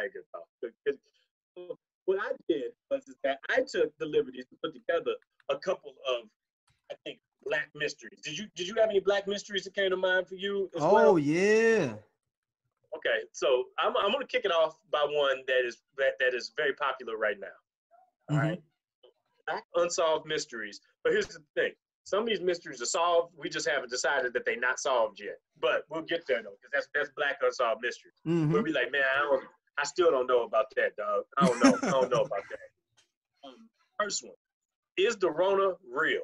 What I did was that I took the liberties to put together a couple of, I think, black mysteries. Did you have any black mysteries that came to mind for you as well? Oh yeah. Okay, so I'm gonna kick it off by one that is very popular right now. All right, Black Unsolved Mysteries. But here's the thing: some of these mysteries are solved. We just haven't decided that they're not solved yet. But we'll get there though, because that's Black Unsolved Mysteries. We'll be like, man, I still don't know about that, dog. I don't know about that. First one. Is the Rona real?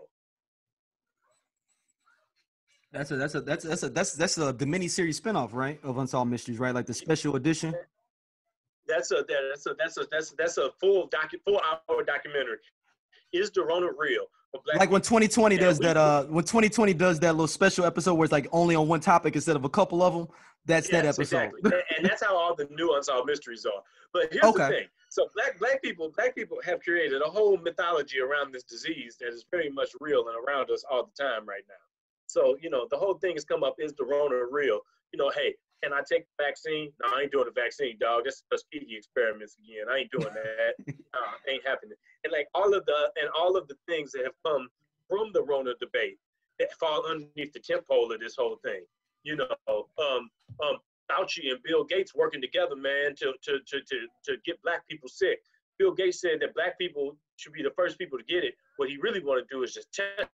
That's the mini-series spinoff, right? Of Unsolved Mysteries, right? Like the special edition. That's a full 4-hour documentary. Is the Rona real? Like when 2020 does that. When 2020 does that little special episode where it's like only on one topic instead of a couple of them. That's that episode. Exactly. And that's how all the new Unsolved Mysteries are. But here's the thing. So black people have created a whole mythology around this disease that is very much real and around us all the time right now. So, the whole thing has come up, is the Rona real? Hey, can I take the vaccine? No, I ain't doing the vaccine, dog. That's Tuskegee experiments again. I ain't doing that. Ain't happening. And like all of the things that have come from the Rona debate that fall underneath the template of this whole thing. Fauci and Bill Gates working together, man, to get black people sick. Bill Gates said that black people should be the first people to get it. What he really want to do is just test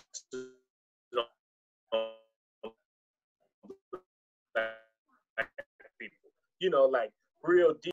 people, like real deep.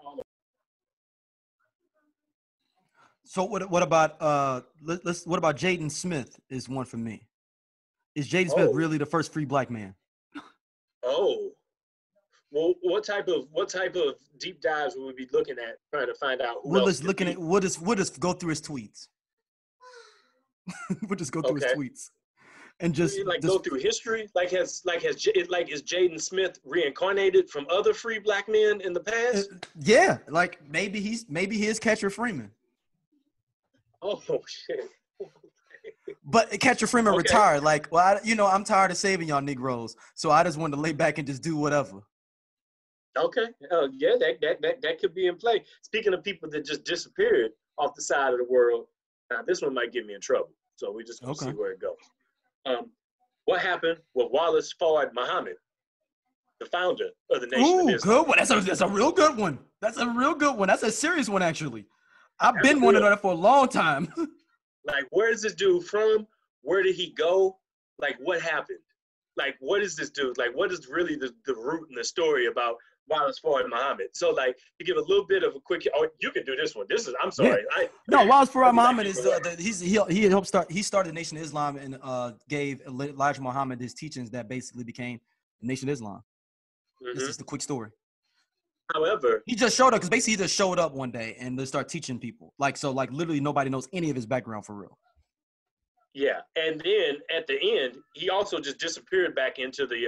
So what about what about Jaden Smith is one for me? Is Jaden Smith really the first free black man? Oh, well, what type of deep dives would we be looking at trying to find out? We'll just go through his tweets. We'll just go through his tweets. And just go through history, is Jaden Smith reincarnated from other free black men in the past? Yeah, like maybe he is Catcher Freeman. Oh shit! But Catcher Freeman retired. Like, well, I'm tired of saving y'all Negroes, so I just wanted to lay back and just do whatever. Okay, yeah, that could be in play. Speaking of people that just disappeared off the side of the world, now this one might get me in trouble. So we just gonna see where it goes. What happened with Wallace Fard Muhammad, the founder of the Nation of Islam? Good one. That's a real good one. That's a real good one. That's a serious one, actually. I've been wanting that for a long time. Like, where is this dude from? Where did he go? Like, what happened? Like, what is this dude? Like, what is really the root and the story about Wallace Fard Muhammad? So, like, to give a little bit of a quick, you can do this one. I'm sorry. Yeah. Wallace Fard Muhammad is he started the Nation of Islam and gave Elijah Muhammad his teachings that basically became the Nation of Islam. Mm-hmm. This is the quick story. However, he just showed up because basically he just showed up one day and they start teaching people. Like literally nobody knows any of his background for real. Yeah, and then at the end, he also just disappeared back into the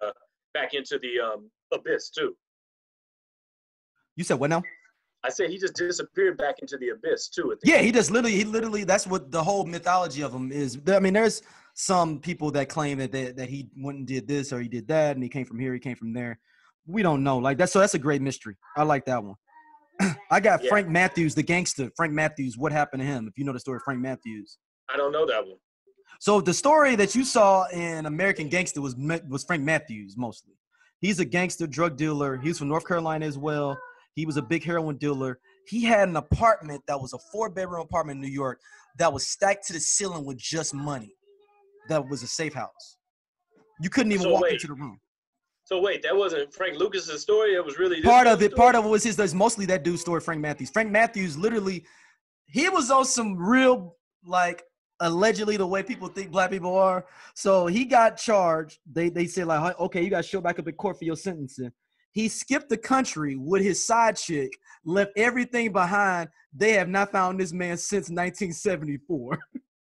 abyss too. You said what now? I said he just disappeared back into the abyss too. He literally. That's what the whole mythology of him is. I mean, there's some people that claim that he went and did this or he did that, and he came from here, he came from there. We don't know. Like that's a great mystery. I like that one. I got Frank Matthews, the gangster. Frank Matthews. What happened to him? If you know the story of Frank Matthews. I don't know that one. So the story that you saw in American Gangster was Frank Matthews mostly. He's a gangster drug dealer. He's from North Carolina as well. He was a big heroin dealer. He had an apartment that was a 4-bedroom apartment in New York that was stacked to the ceiling with just money. That was a safe house. You couldn't even walk into the room. So wait, that wasn't Frank Lucas's story. It was really part of it. Story? Part of it was his. That's mostly that dude's story, Frank Matthews. Frank Matthews, literally, he was on some real allegedly the way people think black people are. So he got charged. They said okay, you got to show back up in court for your sentencing. He skipped the country with his side chick, left everything behind. They have not found this man since 1974.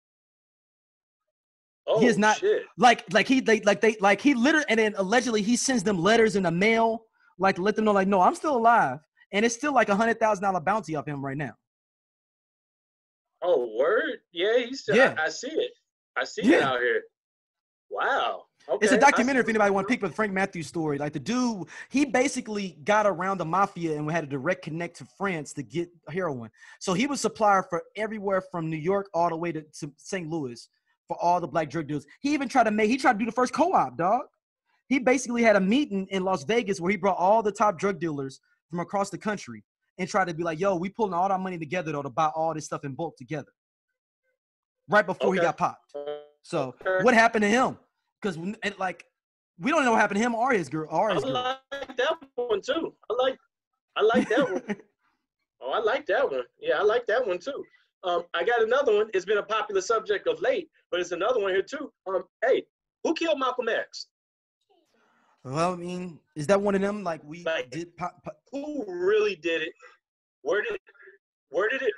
Oh, he is not shit. He literally, and then allegedly he sends them letters in the mail, to let them know, no, I'm still alive, and it's still $100,000 bounty off him right now. Oh, word? Yeah, he's still. Yeah. I see it. I see it out here. Wow. Okay. It's a documentary if anybody want to pick up Frank Matthews' story. Like the dude, he basically got around the mafia and had a direct connect to France to get heroin. So he was supplier for everywhere from New York all the way to St. Louis for all the black drug dealers. He even tried to do the first co-op, dog. He basically had a meeting in Las Vegas where he brought all the top drug dealers from across the country and tried to be like, yo, we pulling all our money together though to buy all this stuff in bulk together. Right before he got popped. So what happened to him? Because we don't know what happened to him or his girl. I like that one too. I like that one. Oh, I like that one. Yeah, I like that one too. I got another one. It's been a popular subject of late, but it's another one here too. Hey, who killed Malcolm X? Well, I mean, is that one of them? Like we Like, did. Who really did it? Where did it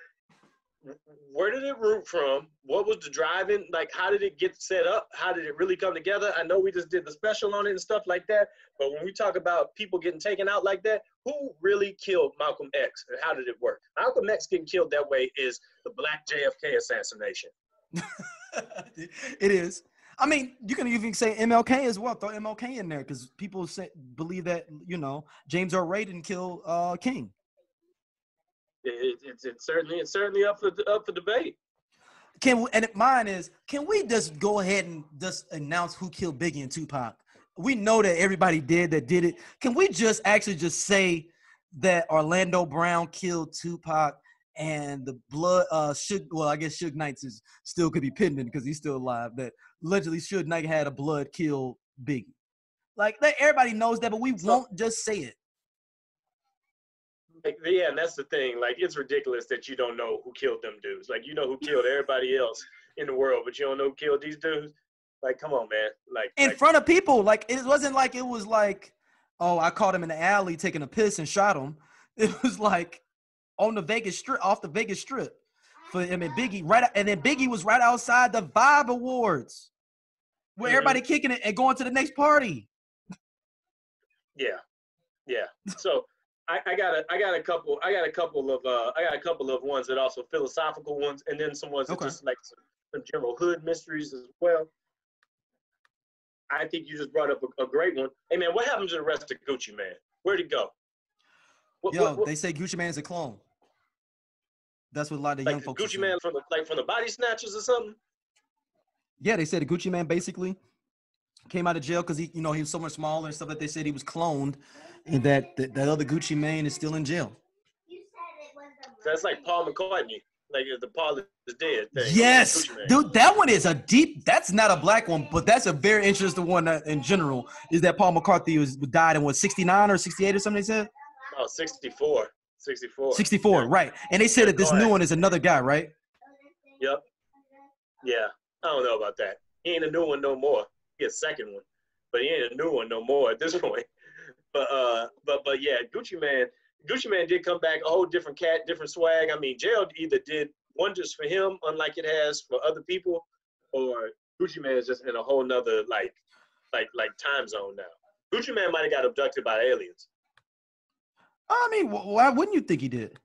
root from? What was the driving? Like, how did it get set up? How did it really come together? I know we just did the special on it and stuff like that, but when we talk about people getting taken out like that, who really killed Malcolm X and how did it work? Malcolm X getting killed that way is the Black JFK assassination. It is. I mean, you can even say MLK as well. Throw MLK in there because people believe that, you know, James Earl Ray didn't kill King. It's certainly up for debate. Can we just go ahead and just announce who killed Biggie and Tupac? We know that everybody did it. Can we just actually just say that Orlando Brown killed Tupac and the blood I guess Suge Knight still could be pending because he's still alive. That allegedly Suge Knight had a blood kill Biggie. Like everybody knows that, but we won't just say it. Like, yeah, and that's the thing. Like, it's ridiculous that you don't know who killed them dudes. Like, you know who killed everybody else in the world, but you don't know who killed these dudes. Like, come on, man. Like, in front of people. Like, it wasn't like it was like, oh, I caught him in the alley taking a piss and shot him. It was like on the Vegas Strip, off the Vegas Strip for him and Biggie. And then Biggie was right outside the Vibe Awards, where everybody kicking it and going to the next party. Yeah. So. I got a couple of ones that also philosophical ones, and then some ones that just like some general hood mysteries as well. I think you just brought up a great one. Hey man, what happened to the rest of Gucci Mane? Where'd he go? They say Gucci Mane's a clone. That's what a lot of the young folks. Gucci Mane from the Body Snatchers or something. Yeah, they said the Gucci Mane basically came out of jail because he was so much smaller and stuff that they said he was cloned. And that other Gucci Mane is still in jail. So that's like Paul McCartney, like the Paul is dead thing. Yes, dude, that one is that's not a black one, but that's a very interesting one in general, is that Paul McCartney died in 69 or 68 or something they said? Oh, 64. 64. 64, yeah. Right. And they said that this new one is another guy, right? Yep. Yeah, I don't know about that. He ain't a new one no more. He a second one, but he ain't a new one no more at this point. But yeah, Gucci Mane did come back, a whole different cat, different swag. I mean, jail either did wonders for him, unlike it has for other people, or Gucci Mane is just in a whole nother like time zone now. Gucci Mane might have got abducted by aliens. I mean, why wouldn't you think he did?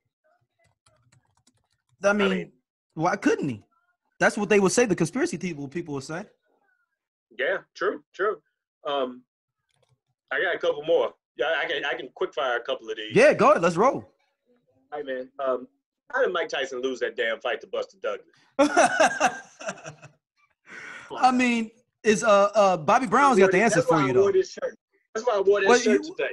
I mean, why couldn't he? That's what they would say. The conspiracy people would say. Yeah, true. I got a couple more. Yeah, I can quick fire a couple of these. Yeah, go ahead. Let's roll. All right, man. How did Mike Tyson lose that damn fight to Buster Douglas? I mean, is Bobby Brown's got the answer for you though. That's why I wore that shirt today.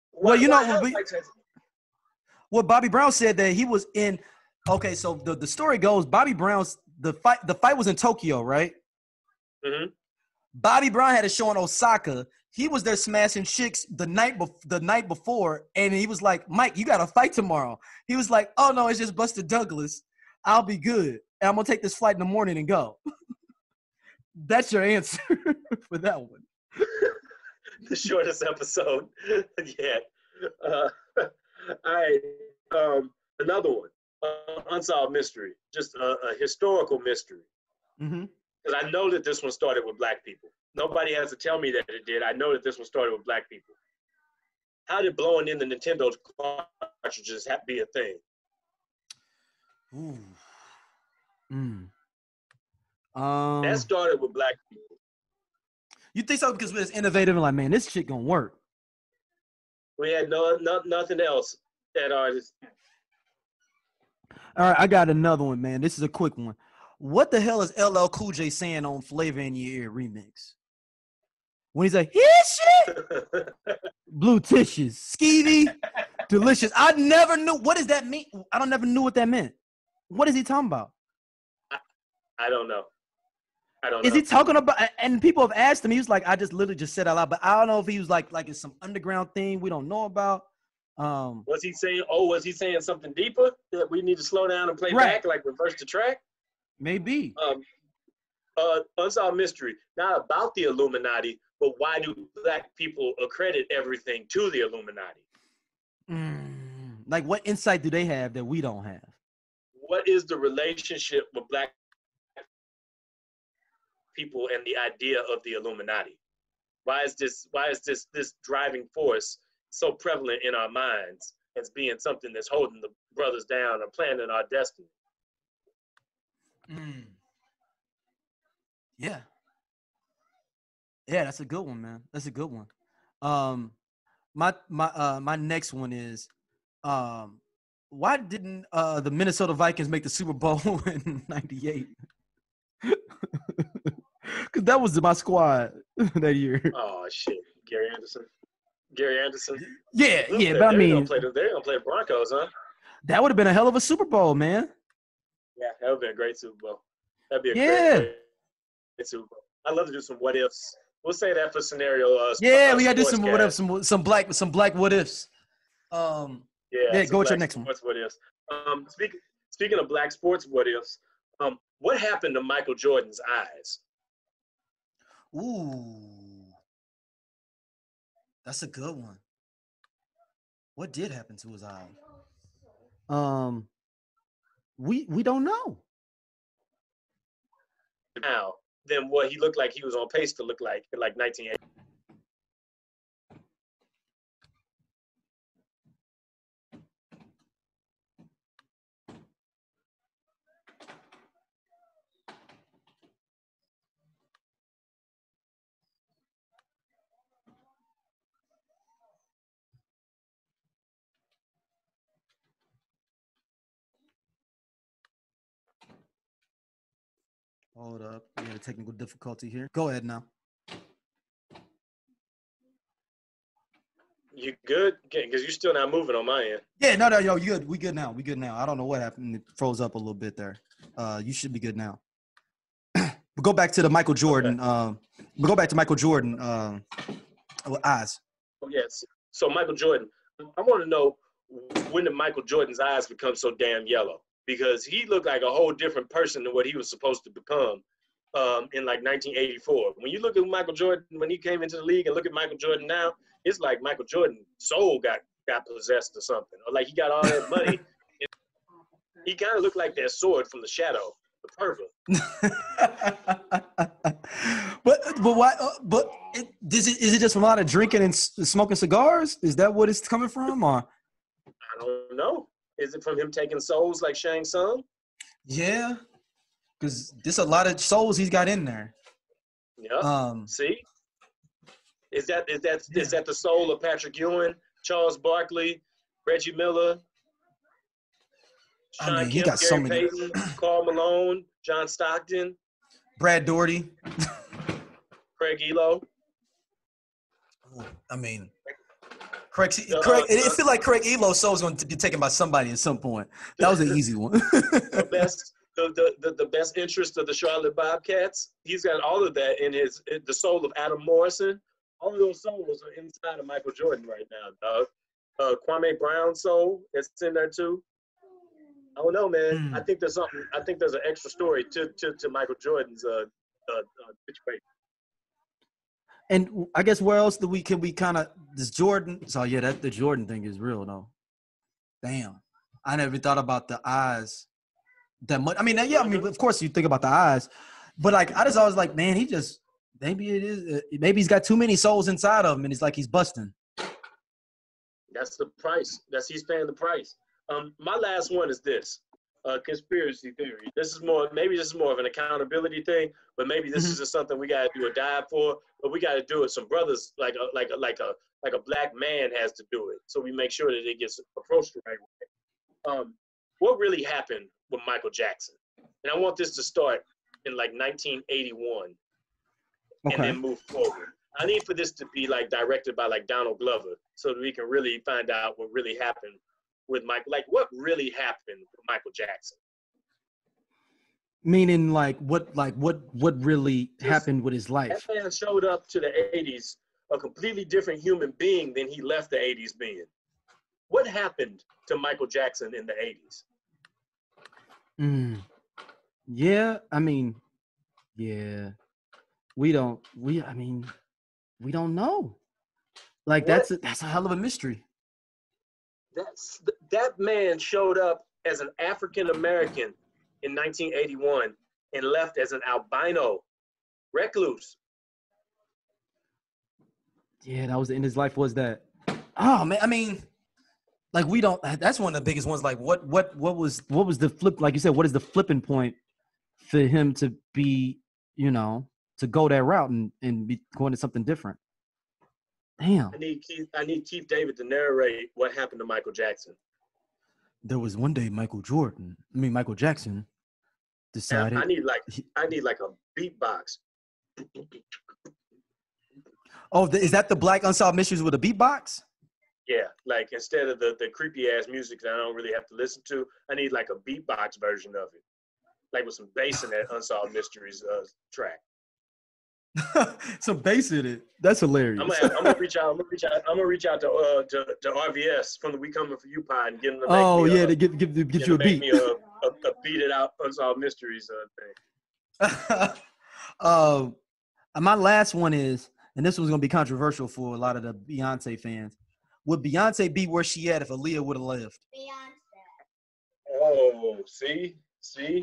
What Bobby Brown said that he was in. Okay, so the story goes, Bobby Brown's the fight was in Tokyo, right? Mm-hmm. Bobby Brown had a show in Osaka. He was there smashing chicks the night before, and he was like, Mike, you got a fight tomorrow. He was like, oh, no, it's just Buster Douglas. I'll be good. And I'm going to take this flight in the morning and go. That's your answer for that one. The shortest episode yet. All right. Another one. Unsolved mystery. Just a historical mystery. Mm-hmm. Because I know that this one started with black people. Nobody has to tell me that it did. I know that this one started with black people. How did blowing in the Nintendo cartridges be a thing? Ooh. That started with black people. You think so? Because it's innovative and like, man, this shit gonna work. We had nothing else at artists. All right, I got another one, man. This is a quick one. What the hell is LL Cool J saying on Flavor in Your Ear remix? When he's like, his shit, blue tissues, skeevy, delicious. I never knew. What does that mean? I never knew what that meant. What is he talking about? I don't know. Is he talking about, and people have asked him, he was like, I just literally just said out loud, but I don't know if he was like it's some underground thing we don't know about. Was he saying? Oh, was he saying something deeper that we need to slow down and play back, like reverse the track? Maybe. Unsolved mystery, not about the Illuminati, but why do black people accredit everything to the Illuminati? Like, what insight do they have that we don't have? What is the relationship with black people and the idea of the Illuminati? Why is this driving force so prevalent in our minds as being something that's holding the brothers down and planning our destiny? Yeah, that's a good one, man. That's a good one. My next one is, why didn't the Minnesota Vikings make the Super Bowl in '98? Because that was my squad that year. Oh shit, Gary Anderson. Yeah, but I mean, they're gonna play the Broncos, huh? That would have been a hell of a Super Bowl, man. Yeah, that would have been a great Super Bowl. That'd be a great Super Bowl. I'd love to do some what ifs. We'll say that for scenario. We gotta do some what ifs, some black what ifs. Go with your next one. What ifs. Speaking of black sports what ifs, what happened to Michael Jordan's eyes? Ooh, that's a good one. What did happen to his eyes? We don't know. Now, than what he looked like he was on pace to look like in like 1980. Hold up. We had a technical difficulty here. Go ahead now. You good? Because you're still not moving on my end. Yeah, no, yo, you good. We good now. I don't know what happened. It froze up a little bit there. You should be good now. We'll go back to the Michael Jordan. Okay. We'll go back to Michael Jordan eyes. Oh, yes. So Michael Jordan, I want to know, when did Michael Jordan's eyes become so damn yellow? Because he looked like a whole different person than what he was supposed to become in like 1984. When you look at Michael Jordan, when he came into the league, and look at Michael Jordan now, it's like Michael Jordan's soul got possessed or something. Or like he got all that money. He kind of looked like that sword from The Shadow, the pervert. but why? Is it just from a lot of drinking and smoking cigars? Is that what it's coming from, or? I don't know. Is it from him taking souls like Shang Tsung? Yeah, because there's a lot of souls he's got in there. Yeah. See, is that the soul of Patrick Ewing, Charles Barkley, Reggie Miller, Sean he got so many. Payton, Karl Malone, John Stockton, Brad Daugherty, Craig Elo. I mean, Craig. It feel like Craig Elo's soul is going to be taken by somebody at some point. That was an easy one. The best interest of the Charlotte Bobcats. He's got all of that in the soul of Adam Morrison. All of those souls are inside of Michael Jordan right now, dog. Kwame Brown's soul is in there too. I don't know, man. I think there's something. I think there's an extra story to Michael Jordan's situation. And I guess where else can we kind of this Jordan? So yeah, the Jordan thing is real though. Damn, I never thought about the eyes that much. I mean, of course you think about the eyes, but like I just always like, man, maybe he's got too many souls inside of him, and it's like he's busting. That's the price. He's paying the price. My last one is this. Conspiracy theory. This is more of an accountability thing, but maybe this is just something we gotta do a dive for. But we gotta do it. Some brothers like a black man has to do it, so we make sure that it gets approached the right way. What really happened with Michael Jackson? And I want this to start in like 1981, and then move forward. I need for this to be like directed by like Donald Glover, so that we can really find out what really happened with Mike, like what really happened with Michael Jackson. Meaning what really happened with his life? That man showed up to the 80s a completely different human being than he left the 80s being. what happened to Michael Jackson in the 80s? Yeah, I mean, yeah. We don't know. Like that's a hell of a mystery. That man showed up as an African American in 1981 and left as an albino recluse. Yeah, that was the end of his life. Was that? Oh man, I mean, like we don't. That's one of the biggest ones. Like what was the flip? Like you said, what is the flipping point for him to be, to go that route and be going to something different? Damn. I need Keith David to narrate what happened to Michael Jackson. There was one day Michael Jackson decided. I need like a beatbox. Oh, is that the Black Unsolved Mysteries with a beatbox? Yeah, like instead of the creepy ass music that I don't really have to listen to, I need like a beatbox version of it, like with some bass in that Unsolved Mysteries track. Some bass in it. That's hilarious. I'm gonna reach out to RVS from the We Coming For You pod and get them to make to get you a beat. Me a beat it out Unsolved Mysteries thing. My last one is, and this was gonna be controversial for a lot of the Beyonce fans. Would Beyonce be where she at if Aaliyah would have lived? Beyonce. Oh, see. Beyonce.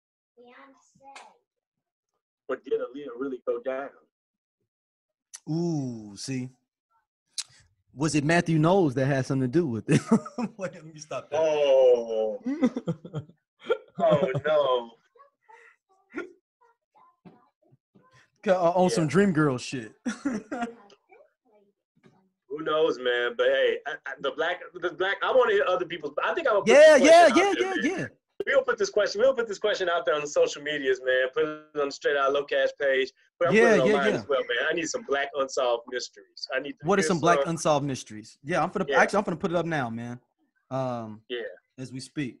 But did Aaliyah really go down? Ooh, see. Was it Matthew Knowles that had something to do with it? Wait, let me stop that. Oh. Oh no. On some Dreamgirls shit. Who knows, man? But hey, the black. I want to hear other people's. I think I will. Yeah. We'll put this question out there on the social medias, man. Put it on the Straight Out Locash page. But I'm putting it on mine as well, man. I need some black unsolved mysteries. What are some black unsolved mysteries? Yeah, I'm gonna put it up now, man. As we speak.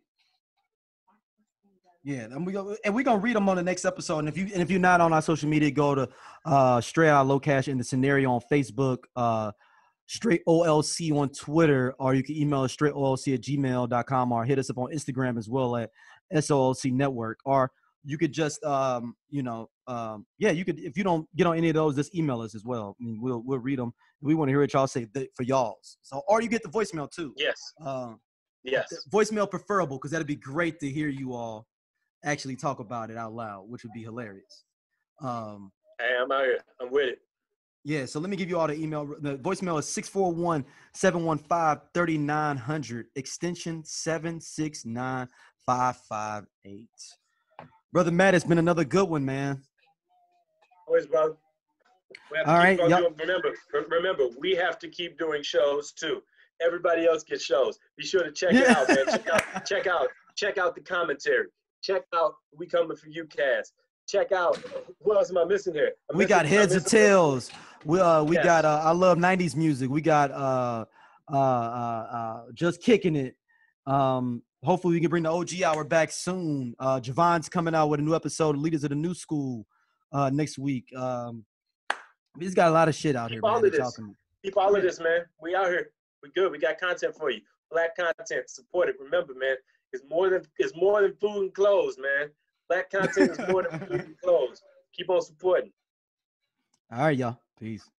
Yeah, and we're gonna read them on the next episode. And if you're not on our social media, go to Straight Out Locash in the scenario on Facebook, Straight OLC on Twitter, or you can email us straightolc@gmail.com, or hit us up on Instagram as well at SOLC Network. Or you could just you could, if you don't get on any of those, just email us as well. I mean, we'll read them. We want to hear what y'all say for y'all's. So, or you get the voicemail too. Yes. Yes. Voicemail preferable, because that'd be great to hear you all actually talk about it out loud, which would be hilarious. Hey, I'm out here. I'm with it. Yeah, so let me give you all the email. The voicemail is 641-715-3900, extension 769558. Brother Matt, it's been another good one, man. Always, brother. All right. Remember, we have to keep doing shows too. Everybody else gets shows. Be sure to check it out, man. Check out the commentary. Check out We Coming For You cast. Check out, what else am I missing here? We got Heads or Tails. We got I Love 90s Music. We got Just Kicking It. Hopefully we can bring the OG Hour back soon. Javon's coming out with a new episode of Leaders of the New School next week. We just got a lot of shit out here, man. Keep all of this, man. We out here. We good. We got content for you. Black content. Support it. Remember, man, it's more than food and clothes, man. Black content is more than food and clothes. Keep on supporting. All right, y'all. Peace.